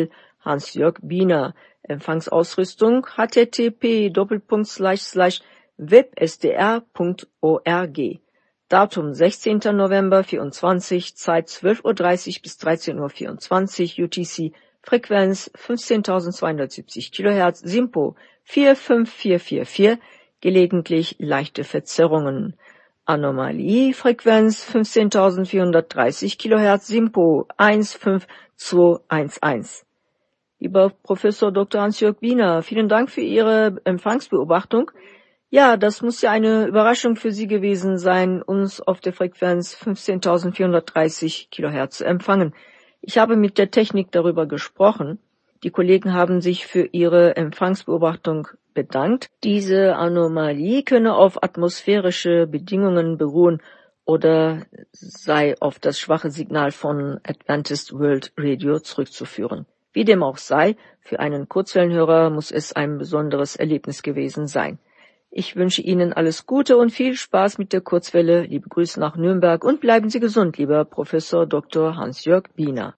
Hans-Jörg Biener. Empfangsausrüstung h t t p Doppelpunkt Slash Slash web s d r Punkt org. Datum sechzehnter November vierundzwanzig, Zeit zwölf Uhr dreißig bis dreizehn Uhr vierundzwanzig U T C, Frequenz fünfzehntausendzweihundertsiebzig Kilohertz, SINPO vier fünf vier vier vier, gelegentlich leichte Verzerrungen. Anomalie, Frequenz fünfzehntausendvierhundertdreißig Kilohertz, SINPO eins fünf zwei eins eins. Lieber Professor Doktor Hans-Jörg Biener, vielen Dank für Ihre Empfangsbeobachtung. Ja, das muss ja eine Überraschung für Sie gewesen sein, uns auf der Frequenz fünfzehntausendvierhundertdreißig Kilohertz zu empfangen. Ich habe mit der Technik darüber gesprochen. Die Kollegen haben sich für ihre Empfangsbeobachtung bedankt. Diese Anomalie könne auf atmosphärische Bedingungen beruhen oder sei auf das schwache Signal von Adventist World Radio zurückzuführen. Wie dem auch sei, für einen Kurzwellenhörer muss es ein besonderes Erlebnis gewesen sein. Ich wünsche Ihnen alles Gute und viel Spaß mit der Kurzwelle. Liebe Grüße nach Nürnberg und bleiben Sie gesund, lieber Professor Doktor Hans-Jörg Biener.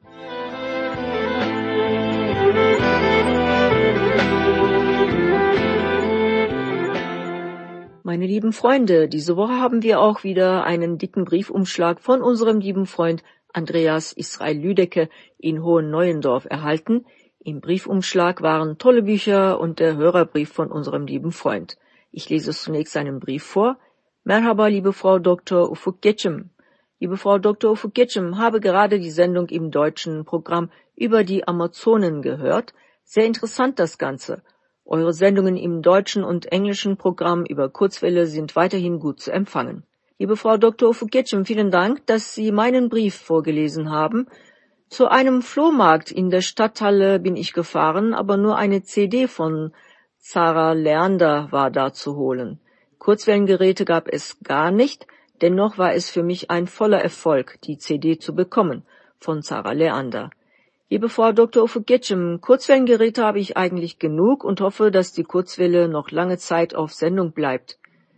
Meine lieben Freunde, diese Woche haben wir auch wieder einen dicken Briefumschlag von unserem lieben Freund Andreas Israel Lüdecke in Hohenneuendorf erhalten. Im Briefumschlag waren tolle Bücher und der Hörerbrief von unserem lieben Freund. Ich lese zunächst seinen Brief vor. Merhaba, liebe Frau Doktor Ufuk Geçim. Liebe Frau Doktor Ufuk Geçim, habe gerade die Sendung im deutschen Programm über die Amazonen gehört. Sehr interessant das Ganze. Eure Sendungen im deutschen und englischen Programm über Kurzwelle sind weiterhin gut zu empfangen. Liebe Frau Doktor Ufuk Geçim, vielen Dank, dass Sie meinen Brief vorgelesen haben. Zu einem Flohmarkt in der Stadthalle bin ich gefahren, aber nur eine C D von Sarah Leander war da zu holen. Kurzwellengeräte gab es gar nicht, dennoch war es für mich ein voller Erfolg, die C D zu bekommen von Sarah Leander. Liebe Frau Doktor Ufuk Geçim, Kurzwellengeräte habe ich eigentlich genug und hoffe, dass die Kurzwelle noch lange Zeit auf Sendung bleibt.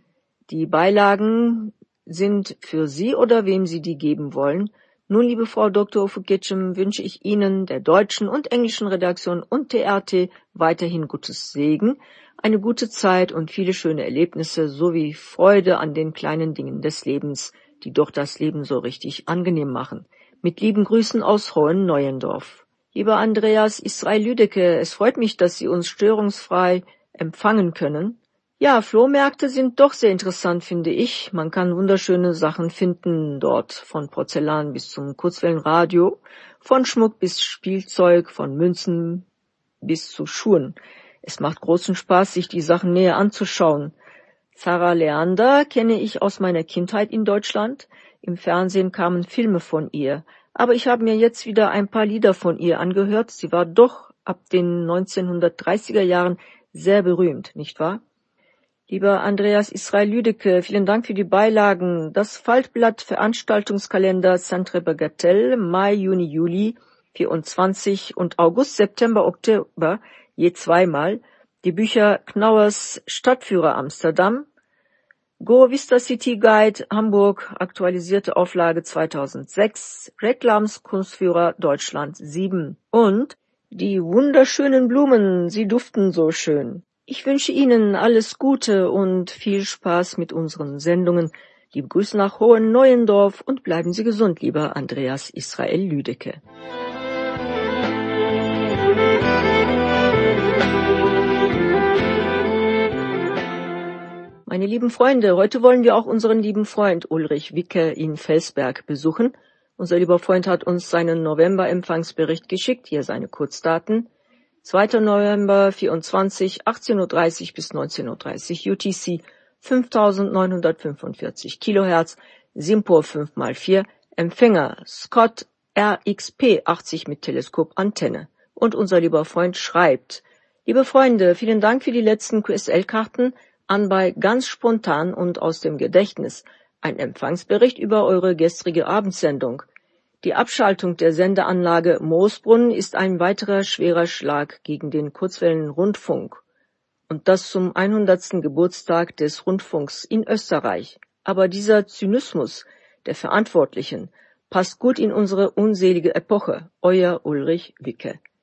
Die Beilagen sind für Sie oder wem Sie die geben wollen. Nun, liebe Frau Doktor Ufuk Geçim, wünsche ich Ihnen, der deutschen und englischen Redaktion und T R T weiterhin gutes Segen, eine gute Zeit und viele schöne Erlebnisse sowie Freude an den kleinen Dingen des Lebens, die doch das Leben so richtig angenehm machen. Mit lieben Grüßen aus Hohenneuendorf. Lieber Andreas Israel Lüdecke, es freut mich, dass Sie uns störungsfrei empfangen können. Ja, Flohmärkte sind doch sehr interessant, finde ich. Man kann wunderschöne Sachen finden dort, von Porzellan bis zum Kurzwellenradio, von Schmuck bis Spielzeug, von Münzen bis zu Schuhen. Es macht großen Spaß, sich die Sachen näher anzuschauen. Sarah Leander kenne ich aus meiner Kindheit in Deutschland. Im Fernsehen kamen Filme von ihr. Aber ich habe mir jetzt wieder ein paar Lieder von ihr angehört. Sie war doch ab den neunzehnhundertdreißiger Jahren sehr berühmt, nicht wahr? Lieber Andreas Israel Lüdecke, vielen Dank für die Beilagen. Das Faltblatt Veranstaltungskalender Centre Bagatelle, Mai, Juni, Juli, vierundzwanzig und August, September, Oktober, je zweimal. Die Bücher Knauers Stadtführer Amsterdam, Go Vista City Guide Hamburg, aktualisierte Auflage zweitausendsechs, Reklams Kunstführer Deutschland sieben und Die wunderschönen Blumen, sie duften so schön. Ich wünsche Ihnen alles Gute und viel Spaß mit unseren Sendungen. Liebe Grüße nach Hohenneuendorf und bleiben Sie gesund, lieber Andreas Israel Lüdecke. Meine lieben Freunde, heute wollen wir auch unseren lieben Freund Ulrich Wicke in Felsberg besuchen. Unser lieber Freund hat uns seinen November-Empfangsbericht geschickt, hier seine Kurzdaten. zweiter November vierundzwanzig, achtzehn Uhr dreißig bis neunzehn Uhr dreißig U T C, fünftausendneunhundertfünfundvierzig Kilohertz, SINPO fünf mal vier, Empfänger Scott R X P achtzig mit Teleskopantenne. Und unser lieber Freund schreibt: Liebe Freunde, vielen Dank für die letzten Q S L-Karten, anbei ganz spontan und aus dem Gedächtnis. Ein Empfangsbericht über eure gestrige Abendsendung. Die Abschaltung der Sendeanlage Moosbrunn ist ein weiterer schwerer Schlag gegen den Kurzwellenrundfunk. Und das zum hundertsten Geburtstag des Rundfunks in Österreich. Aber dieser Zynismus der Verantwortlichen passt gut in unsere unselige Epoche. Euer Ulrich Wicke.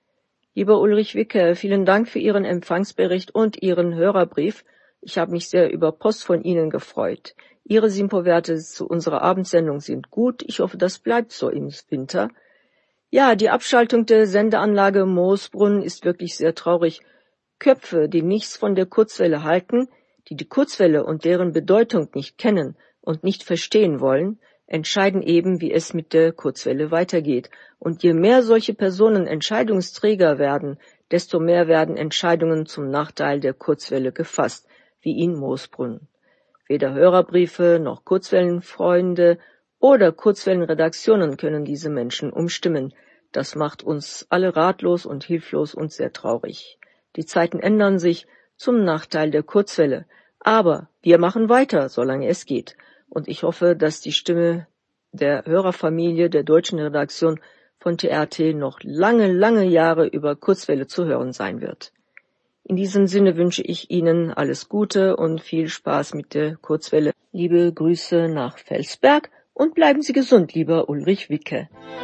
Lieber Ulrich Wicke, vielen Dank für Ihren Empfangsbericht und Ihren Hörerbrief. Ich habe mich sehr über Post von Ihnen gefreut. Ihre Simpo-Werte zu unserer Abendsendung sind gut. Ich hoffe, das bleibt so im Winter. Ja, die Abschaltung der Sendeanlage Moosbrunn ist wirklich sehr traurig. Köpfe, die nichts von der Kurzwelle halten, die die Kurzwelle und deren Bedeutung nicht kennen und nicht verstehen wollen, entscheiden eben, wie es mit der Kurzwelle weitergeht. Und je mehr solche Personen Entscheidungsträger werden, desto mehr werden Entscheidungen zum Nachteil der Kurzwelle gefasst, wie in Moosbrunn. Weder Hörerbriefe noch Kurzwellenfreunde oder Kurzwellenredaktionen können diese Menschen umstimmen. Das macht uns alle ratlos und hilflos und sehr traurig. Die Zeiten ändern sich zum Nachteil der Kurzwelle. Aber wir machen weiter, solange es geht. Und ich hoffe, dass die Stimme der Hörerfamilie der deutschen Redaktion von T R T noch lange, lange Jahre über Kurzwelle zu hören sein wird. In diesem Sinne wünsche ich Ihnen alles Gute und viel Spaß mit der Kurzwelle. Liebe Grüße nach Felsberg und bleiben Sie gesund, lieber Ulrich Wicke.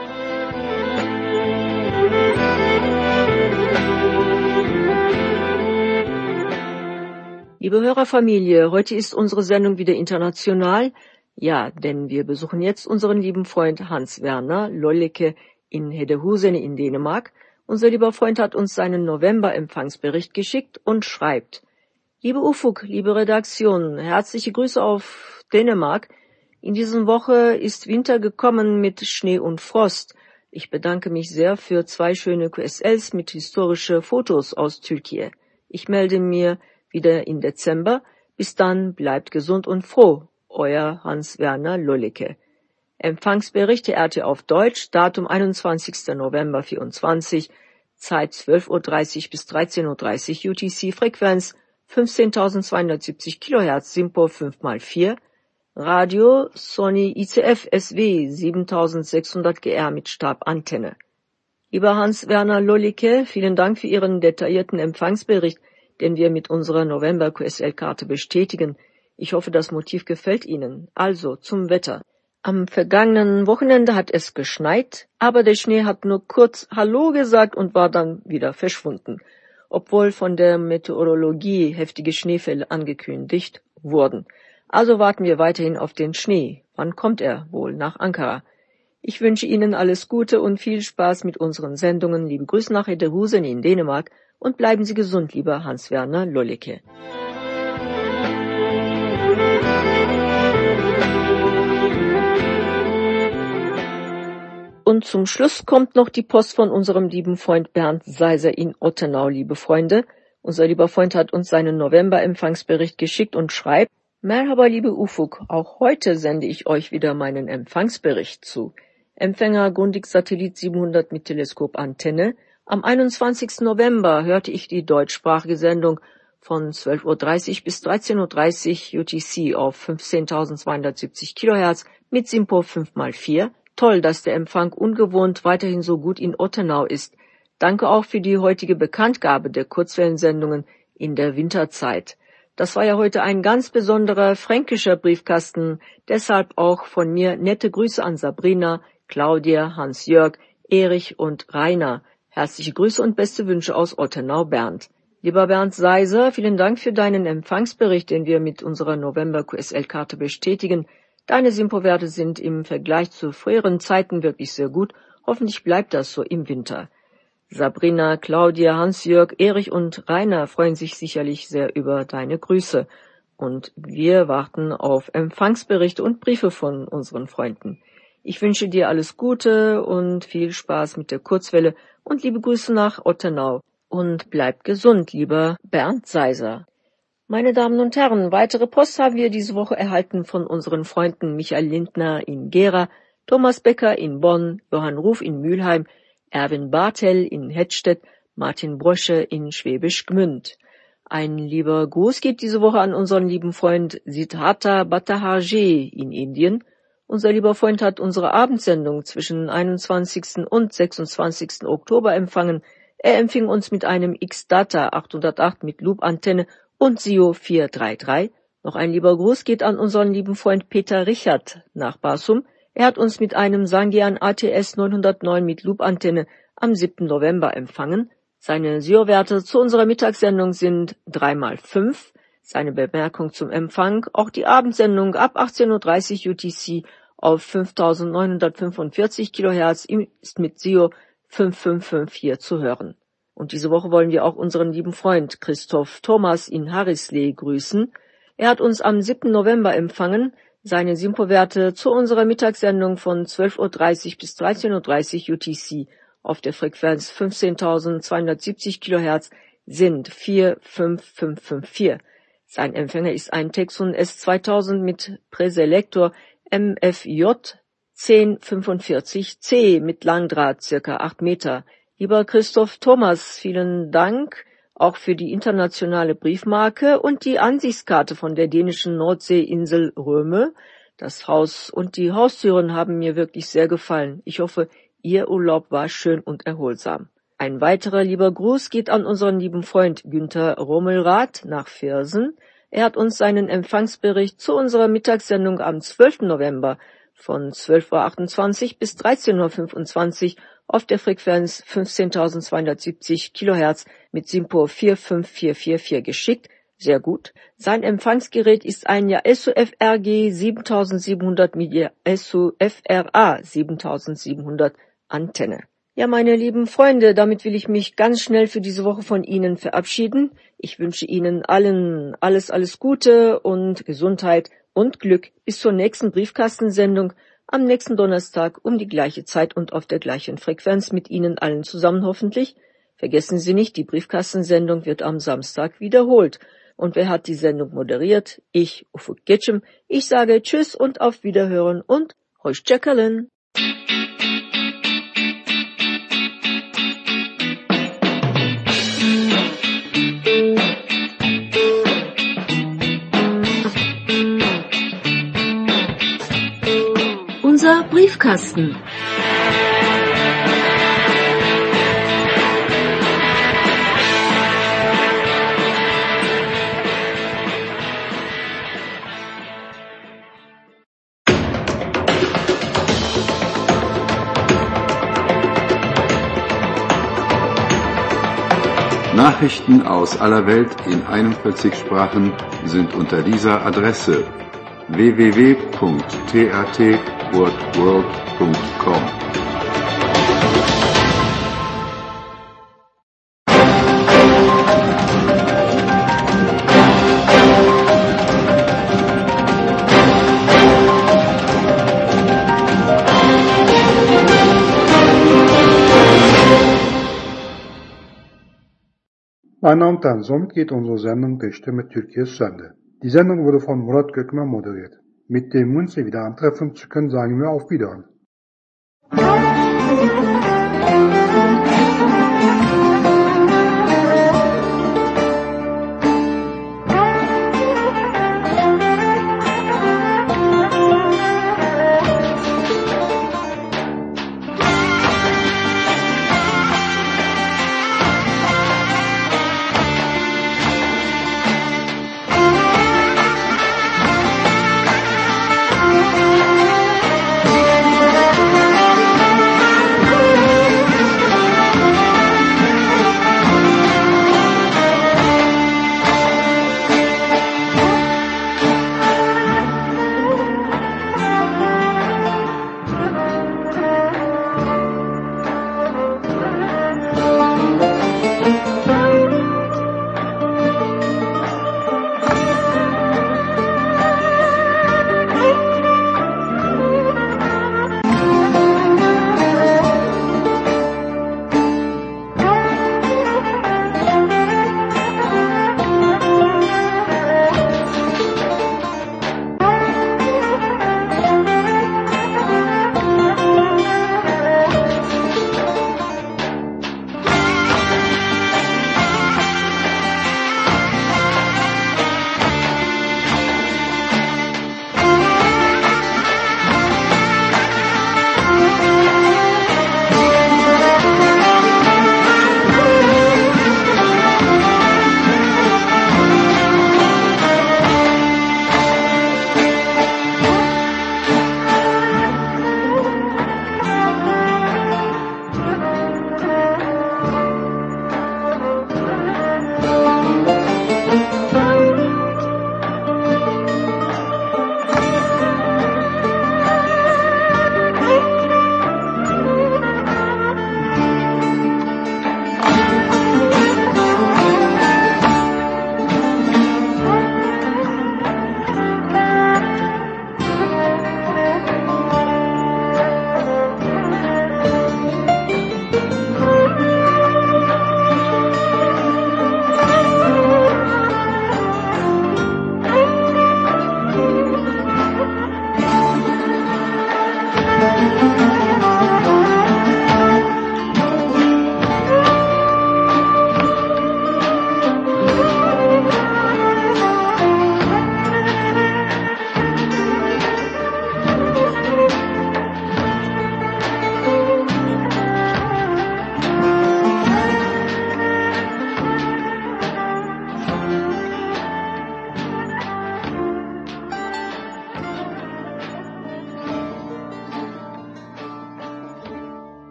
Liebe Hörerfamilie, heute ist unsere Sendung wieder international. Ja, denn wir besuchen jetzt unseren lieben Freund Hans-Werner Lolleke in Hedehusene in Dänemark. Unser lieber Freund hat uns seinen November-Empfangsbericht geschickt und schreibt: Liebe Ufuk, liebe Redaktion, herzliche Grüße auf Dänemark. In dieser Woche ist Winter gekommen mit Schnee und Frost. Ich bedanke mich sehr für zwei schöne Q S Ls mit historischen Fotos aus Türkei. Ich melde mir wieder im Dezember. Bis dann, bleibt gesund und froh. Euer Hans-Werner Lolleke. Empfangsbericht T R T auf Deutsch, Datum einundzwanzigster November vierundzwanzig, Zeit zwölf Uhr dreißig bis dreizehn Uhr dreißig U T C, Frequenz fünfzehntausendzweihundertsiebzig Kilohertz, Simpo fünf mal vier, Radio Sony I C F S W siebentausendsechshundert G R mit Stabantenne. Lieber Hans-Werner Lolleke, vielen Dank für Ihren detaillierten Empfangsbericht, den wir mit unserer November-Q S L-Karte bestätigen. Ich hoffe, das Motiv gefällt Ihnen. Also zum Wetter. Am vergangenen Wochenende hat es geschneit, aber der Schnee hat nur kurz Hallo gesagt und war dann wieder verschwunden, obwohl von der Meteorologie heftige Schneefälle angekündigt wurden. Also warten wir weiterhin auf den Schnee. Wann kommt er wohl nach Ankara? Ich wünsche Ihnen alles Gute und viel Spaß mit unseren Sendungen. Liebe Grüße nach Hedehusene in Dänemark und bleiben Sie gesund, lieber Hans-Werner Lolleke. Und zum Schluss kommt noch die Post von unserem lieben Freund Bernd Seiser in Ottenau, liebe Freunde. Unser lieber Freund hat uns seinen November-Empfangsbericht geschickt und schreibt: Merhaba, liebe Ufuk, auch heute sende ich euch wieder meinen Empfangsbericht zu. Empfänger Grundig-Satellit siebenhundert mit Teleskopantenne. Am einundzwanzigsten November hörte ich die deutschsprachige Sendung von zwölf Uhr dreißig bis dreizehn Uhr dreißig U T C auf fünfzehntausendzweihundertsiebzig Kilohertz mit Simpo fünf mal vier. Toll, dass der Empfang ungewohnt weiterhin so gut in Ottenau ist. Danke auch für die heutige Bekanntgabe der Kurzwellensendungen in der Winterzeit. Das war ja heute ein ganz besonderer fränkischer Briefkasten, deshalb auch von mir nette Grüße an Sabrina, Claudia, Hans-Jörg, Erich und Rainer. Herzliche Grüße und beste Wünsche aus Ottenau, Bernd. Lieber Bernd Seiser, vielen Dank für deinen Empfangsbericht, den wir mit unserer November-Q S L-Karte bestätigen. Deine Simpo-Werte sind im Vergleich zu früheren Zeiten wirklich sehr gut. Hoffentlich bleibt das so im Winter. Sabrina, Claudia, Hans-Jörg, Erich und Rainer freuen sich sicherlich sehr über deine Grüße. Und wir warten auf Empfangsberichte und Briefe von unseren Freunden. Ich wünsche dir alles Gute und viel Spaß mit der Kurzwelle und liebe Grüße nach Ottenau. Und bleib gesund, lieber Bernd Seiser. Meine Damen und Herren, weitere Post haben wir diese Woche erhalten von unseren Freunden Michael Lindner in Gera, Thomas Becker in Bonn, Johann Ruf in Mülheim, Erwin Bartel in Hettstedt, Martin Brosche in Schwäbisch Gmünd. Ein lieber Gruß geht diese Woche an unseren lieben Freund Siddhartha Bhattacharjee in Indien. Unser lieber Freund hat unsere Abendsendung zwischen einundzwanzigsten und sechsundzwanzigsten Oktober empfangen. Er empfing uns mit einem X-Data achthundertacht mit Loop-Antenne und S I O vier drei drei. Noch ein lieber Gruß geht an unseren lieben Freund Peter Richard nach Basum. Er hat uns mit einem Sangean A T S neunhundertneun mit Loop-Antenne am siebten November empfangen. Seine S I O-Werte zu unserer Mittagssendung sind drei mal fünf. Seine Bemerkung zum Empfang, auch die Abendsendung ab achtzehn Uhr dreißig U T C auf fünftausendneunhundertfünfundvierzig Kilohertz ist mit S I O fünf fünf fünf vier zu hören. Und diese Woche wollen wir auch unseren lieben Freund Christoph Thomas in Harrisley grüßen. Er hat uns am siebten November empfangen. Seine Simpo-Werte zu unserer Mittagssendung von zwölf Uhr dreißig bis dreizehn Uhr dreißig U T C auf der Frequenz fünfzehntausendzweihundertsiebzig Kilohertz sind vier fünf fünf fünf vier. Sein Empfänger ist ein Texon S zweitausend mit Präselektor M F J zehn fünfundvierzig C mit Langdraht circa acht Meter. Lieber Christoph Thomas, vielen Dank auch für die internationale Briefmarke und die Ansichtskarte von der dänischen Nordseeinsel Röme. Das Haus und die Haustüren haben mir wirklich sehr gefallen. Ich hoffe, Ihr Urlaub war schön und erholsam. Ein weiterer lieber Gruß geht an unseren lieben Freund Günther Rommelrath nach Viersen. Er hat uns seinen Empfangsbericht zu unserer Mittagssendung am zwölften November von zwölf Uhr achtundzwanzig bis dreizehn Uhr fünfundzwanzig auf der Frequenz fünfzehntausendzweihundertsiebzig Kilohertz mit Simpo vier fünf vier vier vier geschickt. Sehr gut. Sein Empfangsgerät ist ein Yaesu F R G siebentausendsiebenhundert mit Yaesu F R A siebentausendsiebenhundert Antenne. Ja, meine lieben Freunde, damit will ich mich ganz schnell für diese Woche von Ihnen verabschieden. Ich wünsche Ihnen allen alles, alles Gute und Gesundheit und Glück bis zur nächsten Briefkastensendung am nächsten Donnerstag um die gleiche Zeit und auf der gleichen Frequenz mit Ihnen allen zusammen hoffentlich. Vergessen Sie nicht, die Briefkastensendung wird am Samstag wiederholt. Und wer hat die Sendung moderiert? Ich, Ufuk Getschem. Ich sage Tschüss und auf Wiederhören und Hoş Çakalın. Unser Briefkasten. Nachrichten aus aller Welt in einundvierzig Sprachen sind unter dieser Adresse w w w punkt t r t world punkt com. Meine Damen und Herren, somit geht unsere Sendung der Stimme Türkiye's zu Ende. Die Sendung wurde von Murat Gökmen moderiert. Mit dem Wunsch, Sie wieder antreffen zu können, sagen wir auf Wiedersehen.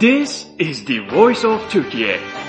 This is the voice of Turkey.